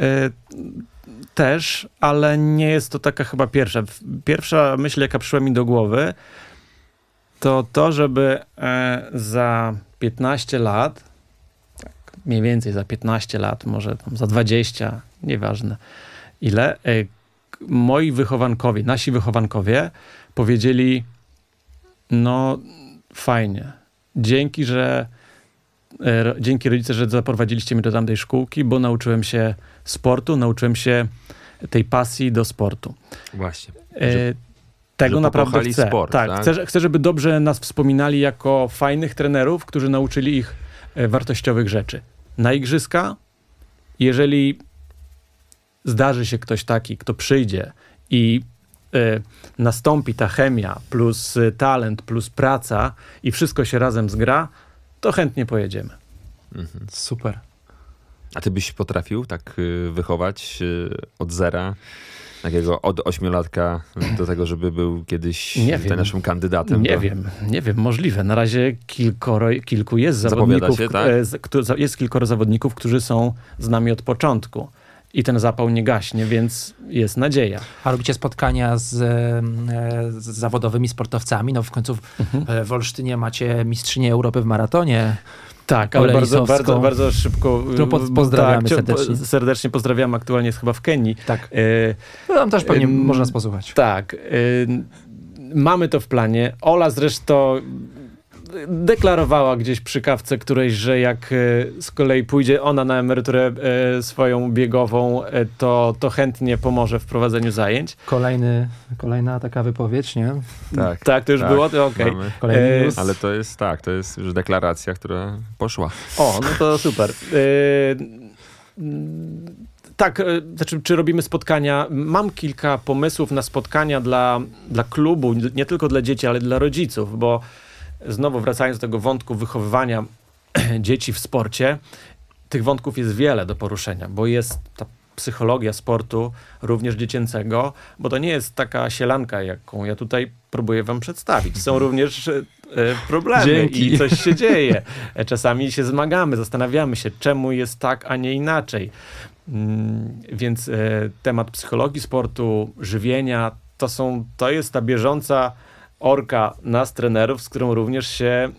ale nie jest to taka chyba pierwsza. Pierwsza myśl, jaka przyszła mi do głowy, to żeby za 15 lat, tak, mniej więcej za 15 lat, może tam za 20, nieważne ile, moi wychowankowie, nasi wychowankowie powiedzieli: no fajnie, dzięki rodzice, że zaprowadziliście mnie do tamtej szkółki, bo nauczyłem się sportu, nauczyłem się tej pasji do sportu.
Właśnie.
Tego naprawdę chcę.
Sport,
tak? Chcę, żeby dobrze nas wspominali jako fajnych trenerów, którzy nauczyli ich wartościowych rzeczy. Na igrzyska, jeżeli zdarzy się ktoś taki, kto przyjdzie i nastąpi ta chemia plus talent, plus praca i wszystko się razem zgra, to chętnie pojedziemy.
Super.
A ty byś potrafił tak wychować od zera takiego od 8-latka do tego, żeby był kiedyś naszym kandydatem?
Nie wiem, możliwe. Na razie kilku jest zawodników.
Się, tak?
Jest kilkoro zawodników, którzy są z nami od początku. I ten zapał nie gaśnie, więc jest nadzieja.
A robicie spotkania z zawodowymi sportowcami? No w końcu w Olsztynie macie mistrzynię Europy w maratonie.
Tak, ale bardzo szybko.
Pozdrawiamy serdecznie.
Serdecznie pozdrawiamy. Aktualnie jest chyba w Kenii.
Tak. Tam też pewnie można nas posłuchać.
Tak. Mamy to w planie. Ola zresztą deklarowała gdzieś przy kawce którejś, że jak z kolei pójdzie ona na emeryturę swoją biegową, to chętnie pomoże w prowadzeniu zajęć.
Kolejna taka wypowiedź, nie?
Tak, to już było? To okej.
Ale to jest już deklaracja, która poszła.
O, no to super. Tak, znaczy, czy robimy spotkania? Mam kilka pomysłów na spotkania dla klubu, nie tylko dla dzieci, ale dla rodziców, bo znowu wracając do tego wątku wychowywania dzieci w sporcie, tych wątków jest wiele do poruszenia, bo jest ta psychologia sportu, również dziecięcego, bo to nie jest taka sielanka, jaką ja tutaj próbuję wam przedstawić. Są również problemy i coś się dzieje. Czasami się zmagamy, zastanawiamy się, czemu jest tak, a nie inaczej. Więc temat psychologii sportu, żywienia, to jest ta bieżąca orka nas, trenerów, z którą również się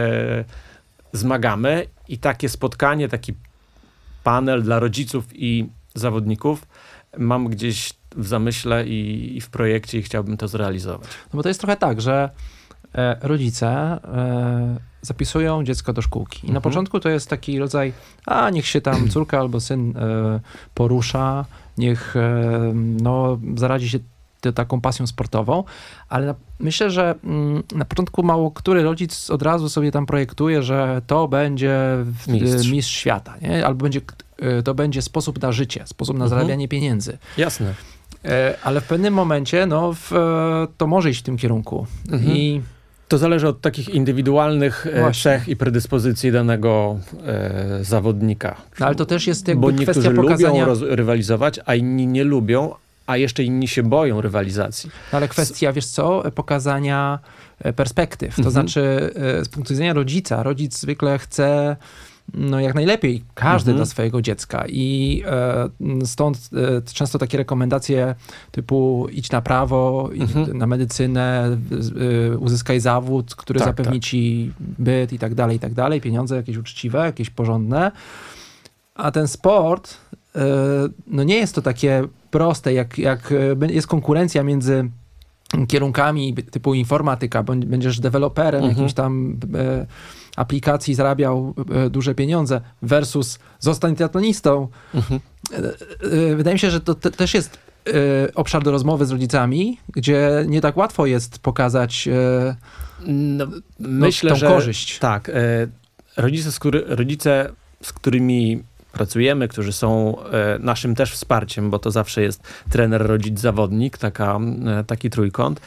zmagamy i takie spotkanie, taki panel dla rodziców i zawodników mam gdzieś w zamyśle i w projekcie i chciałbym to zrealizować.
No bo to jest trochę tak, że rodzice zapisują dziecko do szkółki i na początku to jest taki rodzaj, niech się tam córka albo syn porusza, niech zaradzi się taką pasją sportową, ale myślę, że na początku mało który rodzic od razu sobie tam projektuje, że to będzie mistrz świata, nie? Albo to będzie sposób na życie, sposób na zarabianie pieniędzy.
Jasne.
Ale w pewnym momencie to może iść w tym kierunku. I
to zależy od takich indywidualnych cech i predyspozycji danego zawodnika.
No, ale to też jest jakby
kwestia
pokazania...
Bo niektórzy lubią rywalizować, a inni nie lubią, a jeszcze inni się boją rywalizacji.
No, ale kwestia, wiesz co, pokazania perspektyw. To znaczy z punktu widzenia rodzica, rodzic zwykle chce jak najlepiej każdy dla swojego dziecka i stąd często takie rekomendacje typu idź na prawo, idź na medycynę, uzyskaj zawód, który zapewni ci byt i tak dalej, pieniądze jakieś uczciwe, jakieś porządne. A ten sport nie jest to takie proste, jak jest konkurencja między kierunkami typu informatyka, będziesz deweloperem jakimś tam aplikacji, zarabiał duże pieniądze versus zostań triatlonistą. Wydaje mi się, że to też jest obszar do rozmowy z rodzicami, gdzie nie tak łatwo jest pokazać
myślę,
tą
że
korzyść.
Tak. Rodzice, z którymi pracujemy, którzy są naszym też wsparciem, bo to zawsze jest trener, rodzic, zawodnik, taki trójkąt.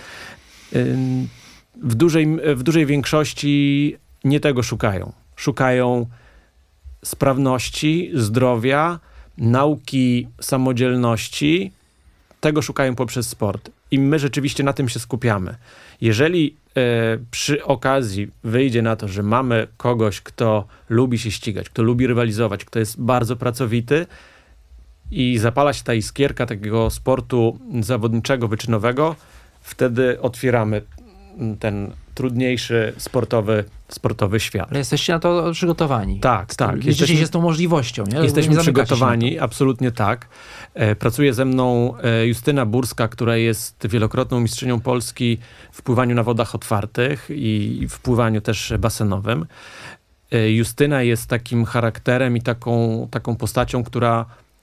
W dużej większości nie tego szukają. Szukają sprawności, zdrowia, nauki samodzielności. Tego szukają poprzez sport. I my rzeczywiście na tym się skupiamy. Jeżeli przy okazji wyjdzie na to, że mamy kogoś, kto lubi się ścigać, kto lubi rywalizować, kto jest bardzo pracowity i zapala się ta iskierka takiego sportu zawodniczego, wyczynowego, wtedy otwieramy ten trudniejszy sportowy świat.
Ale jesteście na to przygotowani.
Tak.
Liczycie się z tą możliwością, nie?
Jesteśmy przygotowani, absolutnie tak. Pracuje ze mną Justyna Burska, która jest wielokrotną mistrzynią Polski w pływaniu na wodach otwartych i w pływaniu też basenowym. Justyna jest takim charakterem i taką postacią, która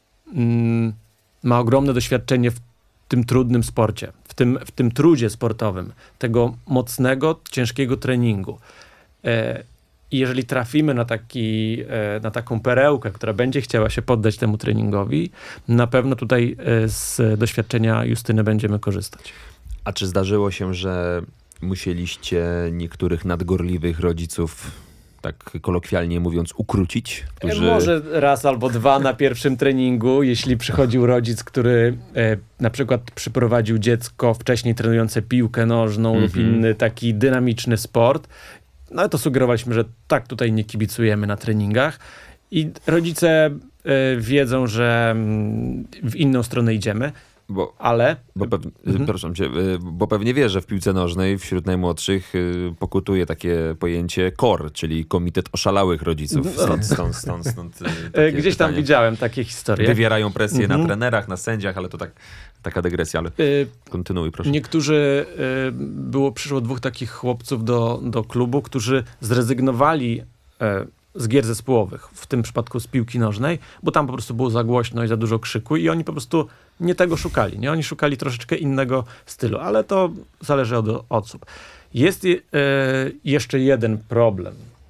ma ogromne doświadczenie w tym trudnym sporcie, w tym trudzie sportowym, tego mocnego, ciężkiego treningu. I jeżeli trafimy na taką perełkę, która będzie chciała się poddać temu treningowi, na pewno tutaj z doświadczenia Justyny będziemy korzystać.
A czy zdarzyło się, że musieliście niektórych nadgorliwych rodziców, tak kolokwialnie mówiąc, ukrócić?
Może raz albo dwa na pierwszym treningu, jeśli przychodził rodzic, który na przykład przyprowadził dziecko wcześniej trenujące piłkę nożną lub inny taki dynamiczny sport. No to sugerowaliśmy, że tak tutaj nie kibicujemy na treningach i rodzice wiedzą, że w inną stronę idziemy.
Proszę cię, bo pewnie wiesz, że w piłce nożnej wśród najmłodszych pokutuje takie pojęcie KOR, czyli Komitet Oszalałych Rodziców. Stąd
gdzieś tam widziałem takie historie.
Wywierają presję na trenerach, na sędziach, ale to taka dygresja, ale kontynuuj, proszę.
Przyszło dwóch takich chłopców do klubu, którzy zrezygnowali z gier zespołowych, w tym przypadku z piłki nożnej, bo tam po prostu było za głośno i za dużo krzyku i oni po prostu nie tego szukali. Nie? Oni szukali troszeczkę innego stylu, ale to zależy od osób. Jest jeszcze jeden problem.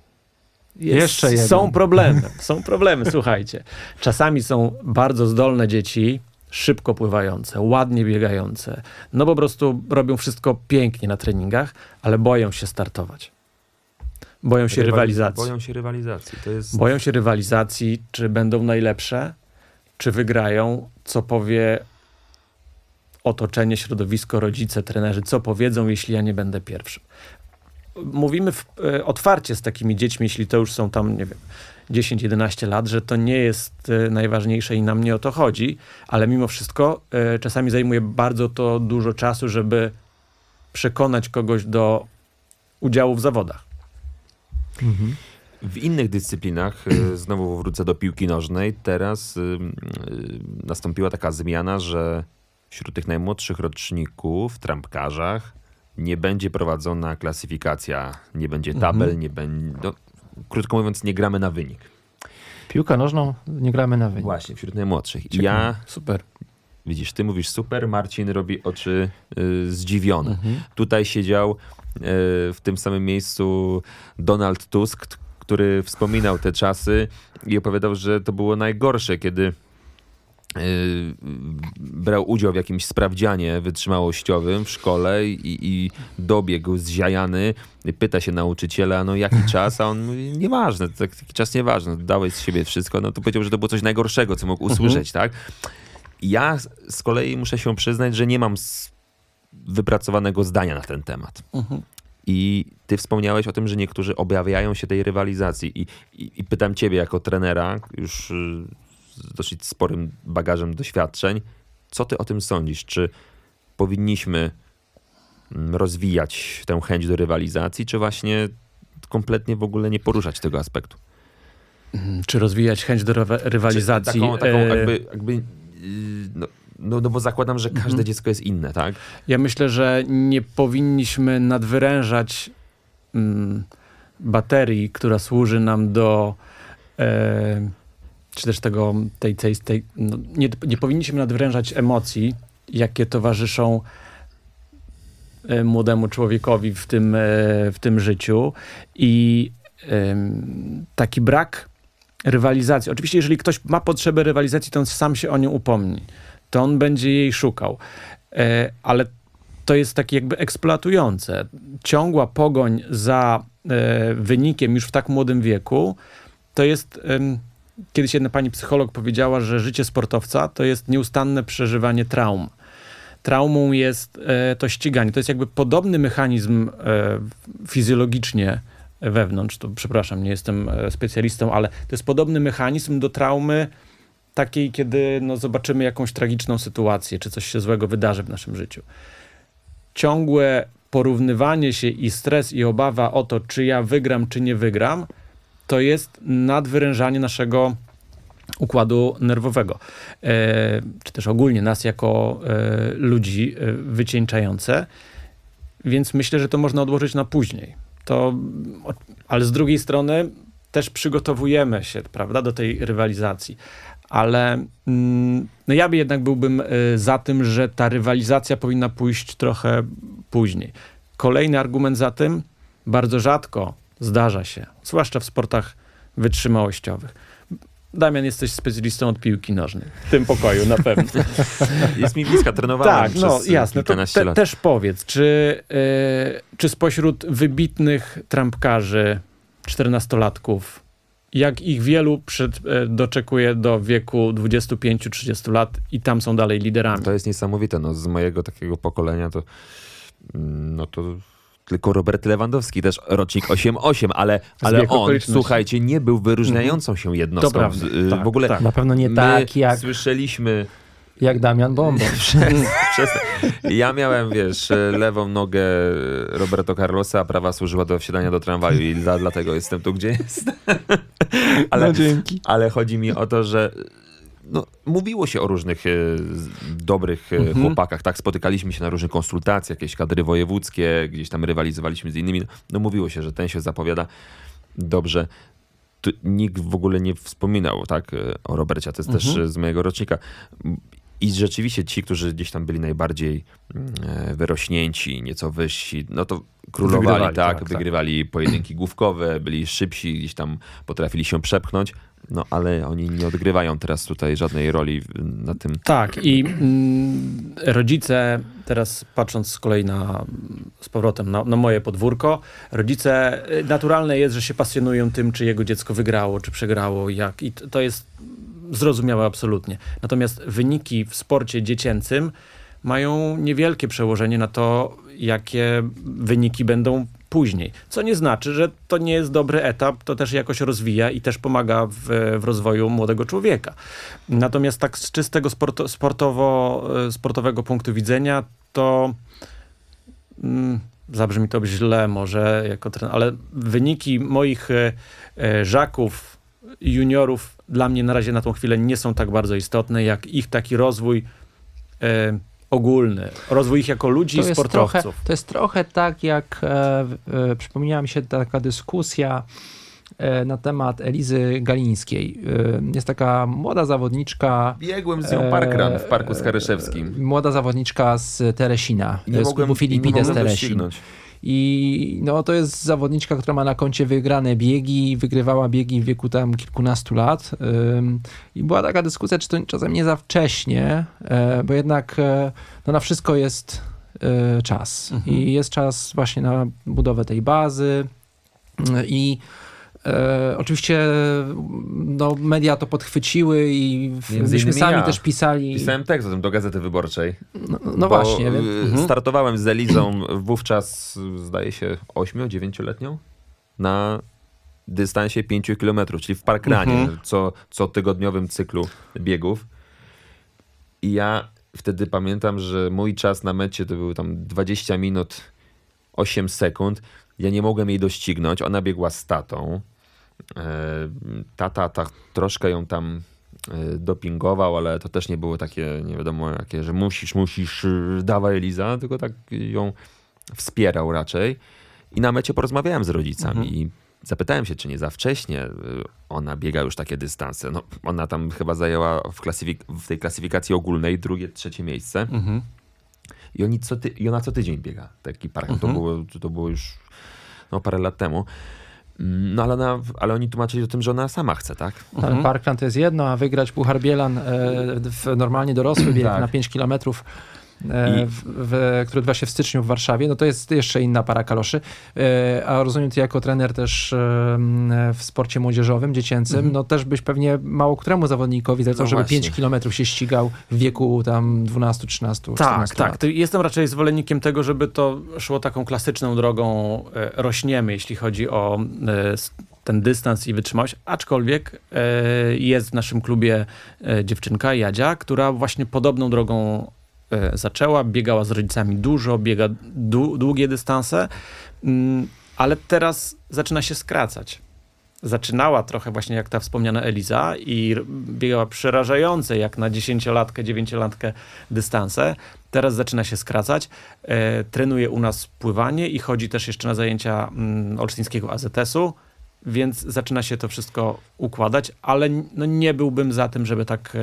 Są problemy, słuchajcie. Czasami są bardzo zdolne dzieci, szybko pływające, ładnie biegające. No po prostu robią wszystko pięknie na treningach, ale boją się startować. Boją się rywalizacji. Boją się rywalizacji, czy będą najlepsze, czy wygrają, co powie otoczenie, środowisko, rodzice, trenerzy, co powiedzą, jeśli ja nie będę pierwszym. Mówimy otwarcie z takimi dziećmi, jeśli to już są tam, nie wiem, 10-11 lat, że to nie jest najważniejsze i nam nie o to chodzi, ale mimo wszystko czasami zajmuje bardzo to dużo czasu, żeby przekonać kogoś do udziału w zawodach.
W innych dyscyplinach, znowu wrócę do piłki nożnej, teraz nastąpiła taka zmiana, że wśród tych najmłodszych roczników, trampkarzach, nie będzie prowadzona klasyfikacja, nie będzie tabel, krótko mówiąc, nie gramy na wynik.
Piłka nożną nie gramy na wynik.
Właśnie, wśród najmłodszych.
Super.
Widzisz, ty mówisz super, Marcin robi oczy zdziwione. Tutaj siedział w tym samym miejscu Donald Tusk, który wspominał te czasy i opowiadał, że to było najgorsze, kiedy brał udział w jakimś sprawdzianie wytrzymałościowym w szkole i dobiegł zziajany, pyta się nauczyciela, no jaki czas, a on mówi, nieważne, taki czas nieważny, dałeś z siebie wszystko, no to powiedział, że to było coś najgorszego, co mógł usłyszeć, tak? Ja z kolei muszę się przyznać, że nie mam wypracowanego zdania na ten temat. I ty wspomniałeś o tym, że niektórzy obawiają się tej rywalizacji i pytam ciebie jako trenera, już z dosyć sporym bagażem doświadczeń, co ty o tym sądzisz? Czy powinniśmy rozwijać tę chęć do rywalizacji, czy właśnie kompletnie w ogóle nie poruszać tego aspektu?
Czy rozwijać chęć do rywalizacji?
Taką jakby no bo zakładam, że każde dziecko jest inne, tak?
Ja myślę, że nie powinniśmy nadwyrężać baterii, która służy nam do czy też nie powinniśmy nadwyrężać emocji jakie towarzyszą młodemu człowiekowi w tym życiu i taki brak rywalizacji. Oczywiście, jeżeli ktoś ma potrzebę rywalizacji, to on sam się o nią upomni. To on będzie jej szukał. Ale to jest takie jakby eksploatujące. Ciągła pogoń za wynikiem już w tak młodym wieku, to jest... Kiedyś jedna pani psycholog powiedziała, że życie sportowca to jest nieustanne przeżywanie traum. Traumą jest to ściganie. To jest jakby podobny mechanizm fizjologicznie wewnątrz. To, przepraszam, nie jestem specjalistą, ale to jest podobny mechanizm do traumy takiej, kiedy zobaczymy jakąś tragiczną sytuację, czy coś się złego wydarzy w naszym życiu. Ciągłe porównywanie się i stres i obawa o to, czy ja wygram, czy nie wygram, to jest nadwyrężanie naszego układu nerwowego. Czy też ogólnie nas jako ludzi wycieńczające. Więc myślę, że to można odłożyć na później. Ale z drugiej strony też przygotowujemy się, prawda, do tej rywalizacji. Ale ja jednak byłbym za tym, że ta rywalizacja powinna pójść trochę później. Kolejny argument za tym, bardzo rzadko zdarza się, zwłaszcza w sportach wytrzymałościowych. Damian, jesteś specjalistą od piłki nożnej. W tym pokoju na pewno.
Jest mi bliska, trenowałem przez
jasne.
kilkanaście lat.
Też powiedz, czy spośród wybitnych trampkarzy, 14-latków, jak ich wielu doczekuje do wieku 25-30 lat i tam są dalej liderami?
To jest niesamowite. Z mojego takiego pokolenia to tylko Robert Lewandowski, też rocznik 8-8, ale on, słuchajcie, nie był wyróżniającą się jednostką.
To prawda.
W ogóle
na pewno nie tak jak
słyszeliśmy...
Jak Damian Bombon.
Ja miałem, lewą nogę Roberto Carlosa, a prawa służyła do wsiadania do tramwaju i dlatego jestem tu, gdzie jestem.
Dzięki.
Ale chodzi mi o to, że mówiło się o różnych dobrych chłopakach, tak? Spotykaliśmy się na różnych konsultacjach, jakieś kadry wojewódzkie, gdzieś tam rywalizowaliśmy z innymi. Mówiło się, że ten się zapowiada dobrze. Tu nikt w ogóle nie wspominał, tak, o Robercie, to jest też z mojego rocznika. I rzeczywiście ci, którzy gdzieś tam byli najbardziej wyrośnięci, nieco wyżsi, to królowali, wygrywali pojedynki główkowe, byli szybsi, gdzieś tam potrafili się przepchnąć. Ale oni nie odgrywają teraz tutaj żadnej roli na tym.
Tak, i rodzice, teraz patrząc z kolei z powrotem na moje podwórko, rodzice, naturalne jest, że się pasjonują tym, czy jego dziecko wygrało, czy przegrało, jak. I to jest zrozumiałe absolutnie. Natomiast wyniki w sporcie dziecięcym mają niewielkie przełożenie na to, jakie wyniki będą później. Co nie znaczy, że to nie jest dobry etap, to też jakoś rozwija i też pomaga w rozwoju młodego człowieka. Natomiast tak z czystego sportowego punktu widzenia, to zabrzmi to źle może jako trener, ale wyniki moich żaków, juniorów dla mnie na razie na tą chwilę nie są tak bardzo istotne, jak ich taki rozwój ogólny, rozwój ich jako ludzi i sportowców.
To jest trochę tak, jak przypomniała mi się taka dyskusja na temat Elizy Galińskiej. Jest taka młoda zawodniczka.
Biegłem z nią parkrun w Parku Skaryszewskim.
Młoda zawodniczka z Teresina, z klubu Filipides Teresin. I to jest zawodniczka, która ma na koncie wygrane biegi, wygrywała biegi w wieku tam kilkunastu lat. I była taka dyskusja, czy to czasem nie za wcześnie, bo jednak na wszystko jest czas. I jest czas właśnie na budowę tej bazy. I oczywiście media to podchwyciły i myśmy sami też pisali.
Pisałem tekst o tym do Gazety Wyborczej.
No właśnie.
Startowałem z Elizą wówczas, zdaje się, 8-9-letnią na dystansie 5 km, czyli w parkrunie, co tygodniowym cyklu biegów. I ja wtedy pamiętam, że mój czas na mecie to był tam 20 minut 8 sekund. Ja nie mogłem jej doścignąć. Ona biegła z tatą. Tata troszkę ją tam dopingował, ale to też nie było takie, nie wiadomo jakie, że musisz, dawaj Eliza, tylko tak ją wspierał raczej. I na mecie porozmawiałem z rodzicami i zapytałem się, czy nie za wcześnie ona biega już takie dystanse. No, ona tam chyba zajęła w tej klasyfikacji ogólnej 2., 3 miejsce. I ona co tydzień biega taki park. To było już parę lat temu. No ale oni tłumaczyli o tym, że ona sama chce, tak?
Ale Parkrun to jest jedno, a wygrać Puchar Bielan w normalnie dorosły bieg na 5 kilometrów, który odbywa się w styczniu w Warszawie, no to jest jeszcze inna para kaloszy. A rozumiem, ty jako trener też w sporcie młodzieżowym, dziecięcym, no też byś pewnie mało któremu zawodnikowi zlecał, żeby 5 kilometrów się ścigał w wieku tam 12, 13, 14 lat.
Tak. Jestem raczej zwolennikiem tego, żeby to szło taką klasyczną drogą rośniemy, jeśli chodzi o ten dystans i wytrzymałość, aczkolwiek jest w naszym klubie dziewczynka, Jadzia, która właśnie podobną drogą zaczęła, biegała z rodzicami dużo, biega długie dystanse, ale teraz zaczyna się skracać. Zaczynała trochę właśnie jak ta wspomniana Eliza i biegała przerażające jak na 10-latkę, 9-latkę dystanse. Teraz zaczyna się skracać. Trenuje u nas pływanie i chodzi też jeszcze na zajęcia olsztyńskiego AZS-u, więc zaczyna się to wszystko układać, ale no nie byłbym za tym, żeby tak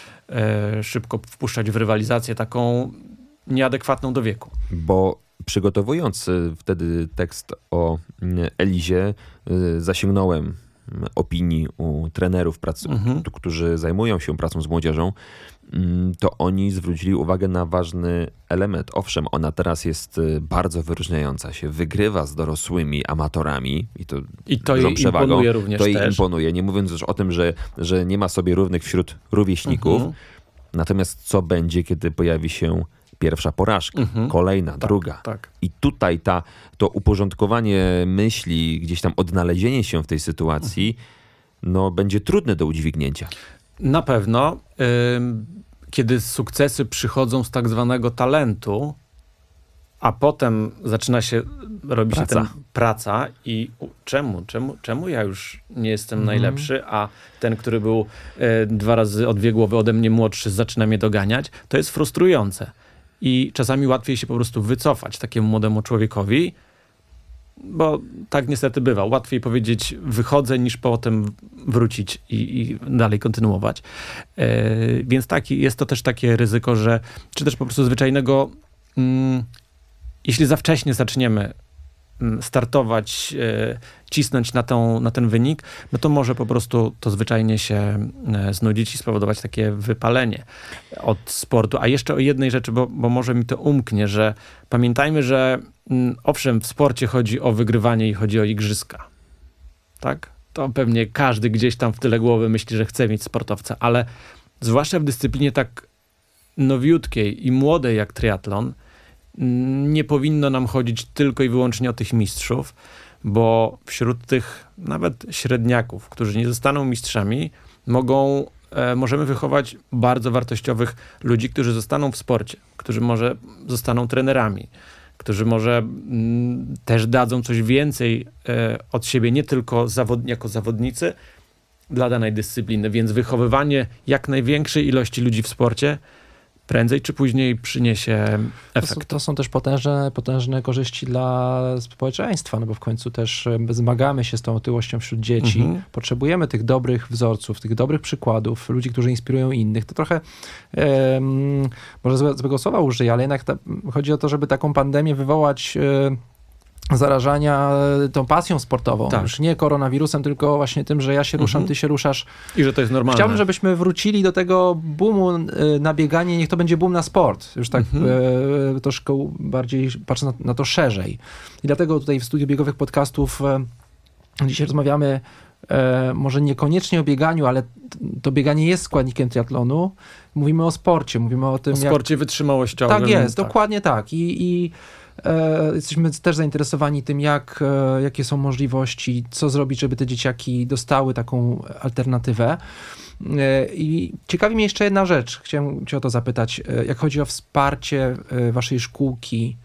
szybko wpuszczać w rywalizację taką nieadekwatną do wieku.
Bo przygotowując wtedy tekst o Elizie, zasięgnąłem opinii u trenerów, którzy zajmują się pracą z młodzieżą, to oni zwrócili uwagę na ważny element. Owszem, ona teraz jest bardzo wyróżniająca się, wygrywa z dorosłymi amatorami i to jej imponuje również. To jej imponuje, nie mówiąc już o tym, że nie ma sobie równych wśród rówieśników. Natomiast co będzie, kiedy pojawi się pierwsza porażka, kolejna, druga.
Tak.
I tutaj to uporządkowanie myśli, gdzieś tam odnalezienie się w tej sytuacji, no będzie trudne do udźwignięcia.
Na pewno. Kiedy sukcesy przychodzą z tak zwanego talentu, a potem zaczyna się robić praca i czemu ja już nie jestem najlepszy, a ten, który był 2 razy o 2 głowy ode mnie młodszy, zaczyna mnie doganiać, to jest frustrujące. I czasami łatwiej się po prostu wycofać takiemu młodemu człowiekowi, bo tak niestety bywa. Łatwiej powiedzieć wychodzę, niż potem wrócić i dalej kontynuować. Więc jest to też takie ryzyko, czy też po prostu zwyczajnego, jeśli za wcześnie zaczniemy startować, cisnąć na ten wynik, no to może po prostu to zwyczajnie się znudzić i spowodować takie wypalenie od sportu. A jeszcze o jednej rzeczy, bo może mi to umknie, że pamiętajmy, że owszem, w sporcie chodzi o wygrywanie i chodzi o igrzyska. Tak? To pewnie każdy gdzieś tam w tyle głowy myśli, że chce mieć sportowca, ale zwłaszcza w dyscyplinie tak nowiutkiej i młodej jak triatlon, nie powinno nam chodzić tylko i wyłącznie o tych mistrzów, bo wśród tych nawet średniaków, którzy nie zostaną mistrzami, możemy wychować bardzo wartościowych ludzi, którzy zostaną w sporcie, którzy może zostaną trenerami, którzy może też dadzą coś więcej od siebie, nie tylko jako zawodnicy dla danej dyscypliny, więc wychowywanie jak największej ilości ludzi w sporcie prędzej czy później przyniesie efekt.
To są też potężne korzyści dla społeczeństwa, no bo w końcu też zmagamy się z tą otyłością wśród dzieci. Potrzebujemy tych dobrych wzorców, tych dobrych przykładów, ludzi, którzy inspirują innych. To trochę, może złego słowa użyję, ale jednak chodzi o to, żeby taką pandemię wywołać zarażania tą pasją sportową.
Tak.
Już nie koronawirusem, tylko właśnie tym, że ja się ruszam, ty się ruszasz.
I że to jest normalne.
Chciałbym, żebyśmy wrócili do tego boomu na bieganie. Niech to będzie boom na sport. Już tak troszkę bardziej patrzę na to szerzej. I dlatego tutaj w studiu biegowych podcastów dzisiaj rozmawiamy może niekoniecznie o bieganiu, ale to bieganie jest składnikiem triatlonu. Mówimy o sporcie. Mówimy o tym,
o sporcie wytrzymałościowym.
Tak jest, dokładnie tak. I jesteśmy też zainteresowani tym, jakie są możliwości, co zrobić, żeby te dzieciaki dostały taką alternatywę. I ciekawi mnie jeszcze jedna rzecz. Chciałem cię o to zapytać. Jak chodzi o wsparcie waszej szkółki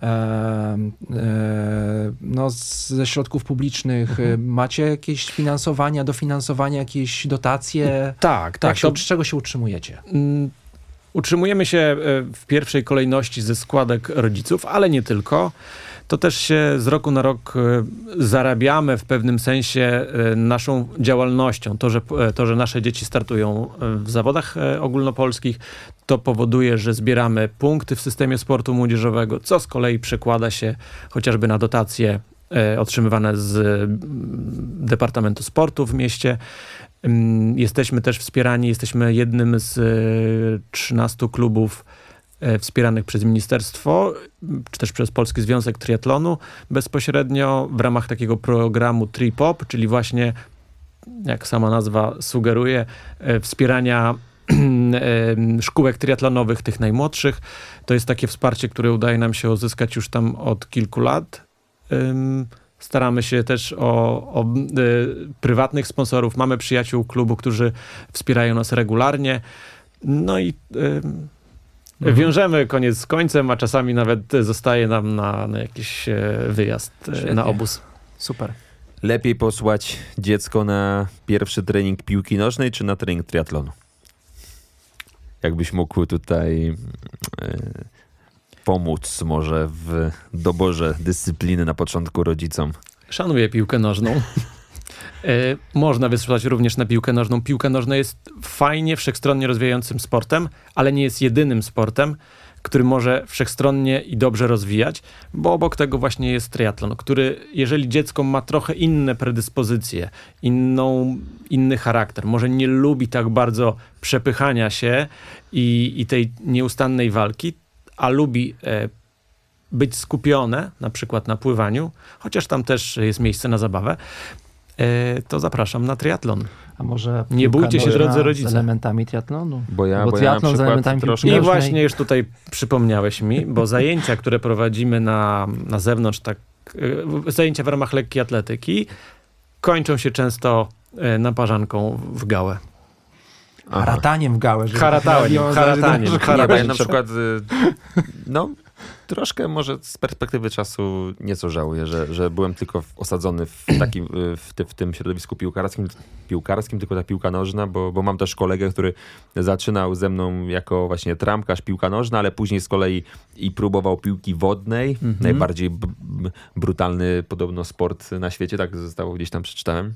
ze środków publicznych, macie jakieś finansowania, dofinansowania, jakieś dotacje?
Tak.
Z czego się utrzymujecie?
Utrzymujemy się w pierwszej kolejności ze składek rodziców, ale nie tylko. to też się z roku na rok zarabiamy w pewnym sensie naszą działalnością. To, że nasze dzieci startują w zawodach ogólnopolskich, to powoduje, że zbieramy punkty w systemie sportu młodzieżowego, co z kolei przekłada się chociażby na dotacje otrzymywane z Departamentu Sportu w mieście. Jesteśmy też wspierani, jesteśmy jednym z 13 klubów wspieranych przez ministerstwo, czy też przez Polski Związek Triatlonu bezpośrednio w ramach takiego programu TriPop, czyli właśnie, jak sama nazwa sugeruje, wspierania szkółek triatlonowych, tych najmłodszych. To jest takie wsparcie, które udaje nam się uzyskać już tam od kilku lat. Staramy się też o prywatnych sponsorów. Mamy przyjaciół klubu, którzy wspierają nas regularnie. No i wiążemy koniec z końcem, a czasami nawet zostaje nam na jakiś wyjazd, na obóz.
Super.
Lepiej posłać dziecko na pierwszy trening piłki nożnej, czy na trening triatlonu? Jakbyś mógł tutaj pomóc może w doborze dyscypliny na początku rodzicom?
Szanuję piłkę nożną. Można wysłać również na piłkę nożną. Piłka nożna jest fajnie, wszechstronnie rozwijającym sportem, ale nie jest jedynym sportem, który może wszechstronnie i dobrze rozwijać, bo obok tego właśnie jest triatlon, który, jeżeli dziecko ma trochę inne predyspozycje, inny charakter, może nie lubi tak bardzo przepychania się i tej nieustannej walki, a lubi być skupione, na przykład na pływaniu, chociaż tam też jest miejsce na zabawę, to zapraszam na triatlon.
A może
nie bójcie się, drodzy rodzice.
Z elementami triatlonu?
Bo
triatlon z elementami troszkę.
I właśnie już tutaj przypomniałeś mi, bo zajęcia, które prowadzimy na zewnątrz, zajęcia w ramach lekkiej atletyki, kończą się często naparzanką w gałę.
Harataniem w gałę.
Harataniem. Nie, bo ja na przykład troszkę może z perspektywy czasu nieco żałuję, że byłem tylko osadzony w tym środowisku piłkarskim, tylko ta piłka nożna, bo mam też kolegę, który zaczynał ze mną jako właśnie trampkarz, piłka nożna, ale później z kolei i próbował piłki wodnej, najbardziej brutalny podobno sport na świecie, tak zostało gdzieś tam przeczytałem.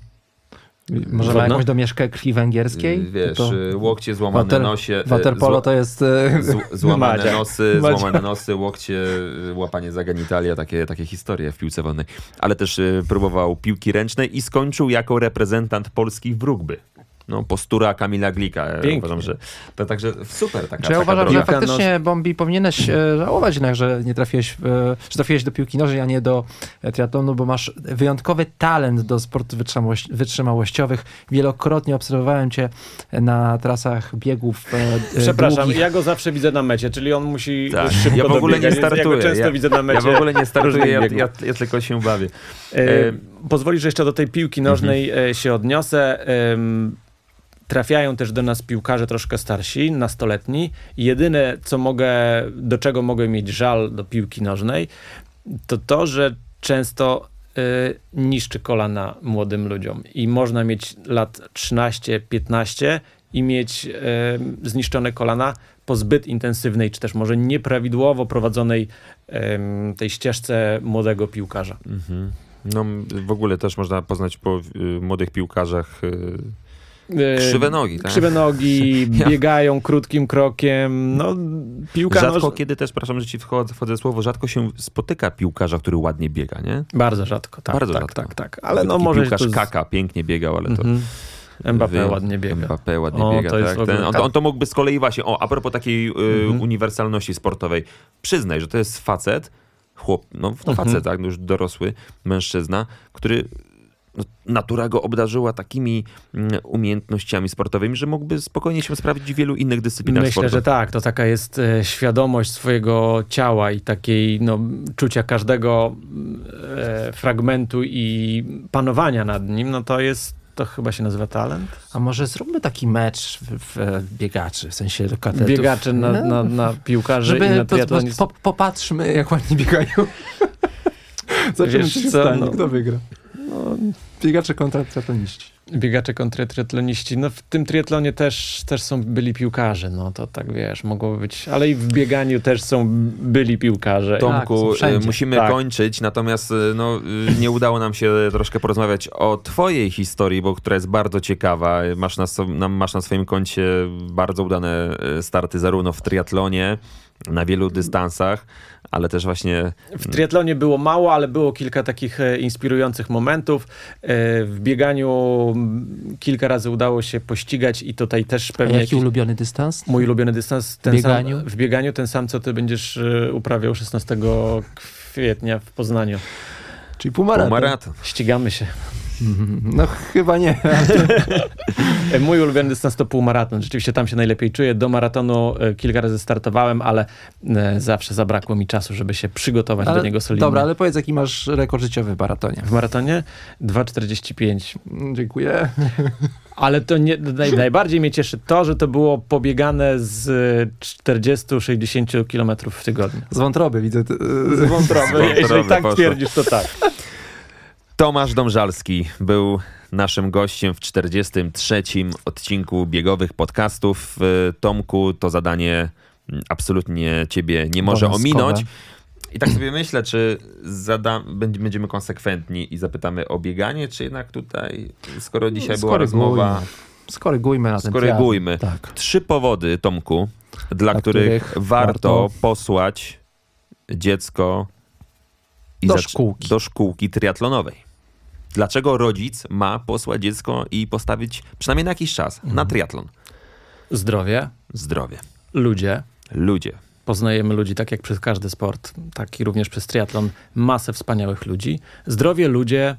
Może ma jakąś domieszkę krwi węgierskiej?
Wiesz, łokcie złamane nosie.
Waterpolo to jest...
Złamane nosy, łokcie, łapanie za genitalia, takie historie w piłce wodnej. Ale też próbował piłki ręcznej i skończył jako reprezentant Polski w rugby. No, postura Kamila Glika. Uważam, że to także super taka.
Ja uważam, że faktycznie, Bombi, powinieneś żałować jednak, że nie trafiłeś, że trafiłeś do piłki nożnej, a nie do triatlonu, bo masz wyjątkowy talent do sportów wytrzymałościowych. Wielokrotnie obserwowałem cię na trasach biegów
Przepraszam,
długich.
ja go zawsze widzę na mecie, czyli on musi szybko
ja w ogóle
dobiegać,
nie startuję.
Ja go często widzę na mecie.
Ja w ogóle nie startuję, ja tylko się bawię.
Pozwolisz, że jeszcze do tej piłki nożnej się odniosę. Trafiają też do nas piłkarze troszkę starsi, nastoletni. Jedyne, do czego mogę mieć żal do piłki nożnej, to, że często niszczy kolana młodym ludziom. I można mieć lat 13-15 i mieć zniszczone kolana po zbyt intensywnej, czy też może nieprawidłowo prowadzonej tej ścieżce młodego piłkarza.
No, w ogóle też można poznać po młodych piłkarzach krzywe nogi, tak?
Krzywe nogi, biegają krótkim krokiem. No, piłka
rzadko kiedy też, przepraszam, że ci wchodzę słowo, rzadko się spotyka piłkarza, który ładnie biega, nie?
Bardzo rzadko, tak.
Bardzo rzadko.
Tak. Ale no może
piłkarz Kaka pięknie biegał, ale to...
Mbappé ładnie biega.
Tak. On to mógłby z kolei właśnie, a propos takiej uniwersalności sportowej, przyznaj, że to jest facet, facet, tak, już dorosły mężczyzna, który natura go obdarzyła takimi umiejętnościami sportowymi, że mógłby spokojnie się sprawdzić w wielu innych dyscyplinach sportu.
Myślę, że tak. To taka jest świadomość swojego ciała i takiej czucia każdego fragmentu i panowania nad nim. No to chyba się nazywa talent.
A może zróbmy taki mecz w biegaczy, w sensie kadetów.
Biegaczy na piłkarzy i na triatlonistów.
Popatrzmy, jak ładnie biegają. Zobaczymy, co się stanie. Kto wygra? Biegacze kontra triatloniści.
Biegacze kontra triatloniści. No w tym triatlonie też byli piłkarze, no to tak wiesz, mogło być, ale i w bieganiu też byli piłkarze.
Tomku, musimy kończyć, natomiast nie udało nam się troszkę porozmawiać o twojej historii, bo która jest bardzo ciekawa. Masz na swoim koncie bardzo udane starty zarówno w triatlonie, na wielu dystansach, ale też właśnie...
W triatlonie było mało, ale było kilka takich inspirujących momentów. W bieganiu kilka razy udało się pościgać i tutaj też pewnie...
A jaki ulubiony dystans?
Mój ulubiony dystans w bieganiu, ten sam, co ty będziesz uprawiał 16 kwietnia w Poznaniu.
Czyli półmaraton.
Ścigamy się.
No chyba nie.
Mój ulubiony dystans to półmaraton. Rzeczywiście tam się najlepiej czuję. Do maratonu kilka razy startowałem, ale zawsze zabrakło mi czasu, żeby się przygotować do niego solidnie.
Dobra, ale powiedz, jaki masz rekord życiowy w maratonie?
W maratonie 2,45.
Dziękuję.
Ale to najbardziej mnie cieszy to, że to było pobiegane z 40-60 km w tygodniu.
Z wątroby widzę.
Z wątroby. Jeżeli tak twierdzisz, to tak.
Tomasz Domżalski był naszym gościem w 43. odcinku biegowych podcastów. Tomku, to zadanie absolutnie ciebie nie może ominąć. I tak sobie myślę, czy będziemy konsekwentni i zapytamy o bieganie, czy jednak tutaj, skoro dzisiaj była rozmowa...
Skorygujmy na ten
Skorygujmy. Tak. 3 powody, Tomku, dla których warto posłać dziecko do szkółki triatlonowej. Dlaczego rodzic ma posłać dziecko i postawić przynajmniej na jakiś czas na triatlon?
Zdrowie.
Ludzie.
Poznajemy ludzi tak jak przez każdy sport, tak i również przez triatlon. Masę wspaniałych ludzi. Zdrowie, ludzie.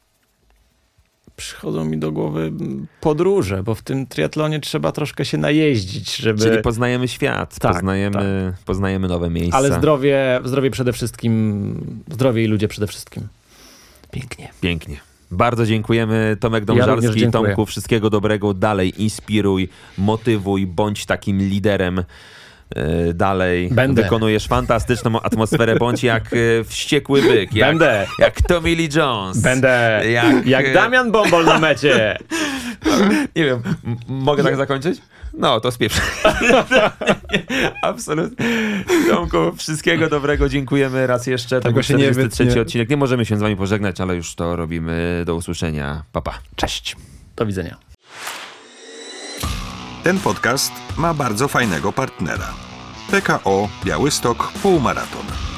Przychodzą mi do głowy podróże, bo w tym triatlonie trzeba troszkę się najeździć, żeby...
Czyli poznajemy świat, poznajemy nowe miejsca.
Ale zdrowie przede wszystkim, zdrowie i ludzie przede wszystkim.
Pięknie. Bardzo dziękujemy. Tomek Domżalski. Tomku, wszystkiego dobrego. Dalej inspiruj, motywuj, bądź takim liderem. Dalej wykonujesz fantastyczną atmosferę, bądź jak wściekły byk. Jak Tommy Lee Jones.
Będę jak Damian Bombol na mecie.
Nie wiem, mogę tak zakończyć? No, to spieprz. Absolutnie. Tomku, wszystkiego dobrego. Dziękujemy raz jeszcze. To był 43. odcinek. Nie możemy się z wami pożegnać, ale już to robimy. Do usłyszenia. Pa, pa.
Cześć. Do widzenia.
Ten podcast ma bardzo fajnego partnera. PKO Białystok Półmaraton.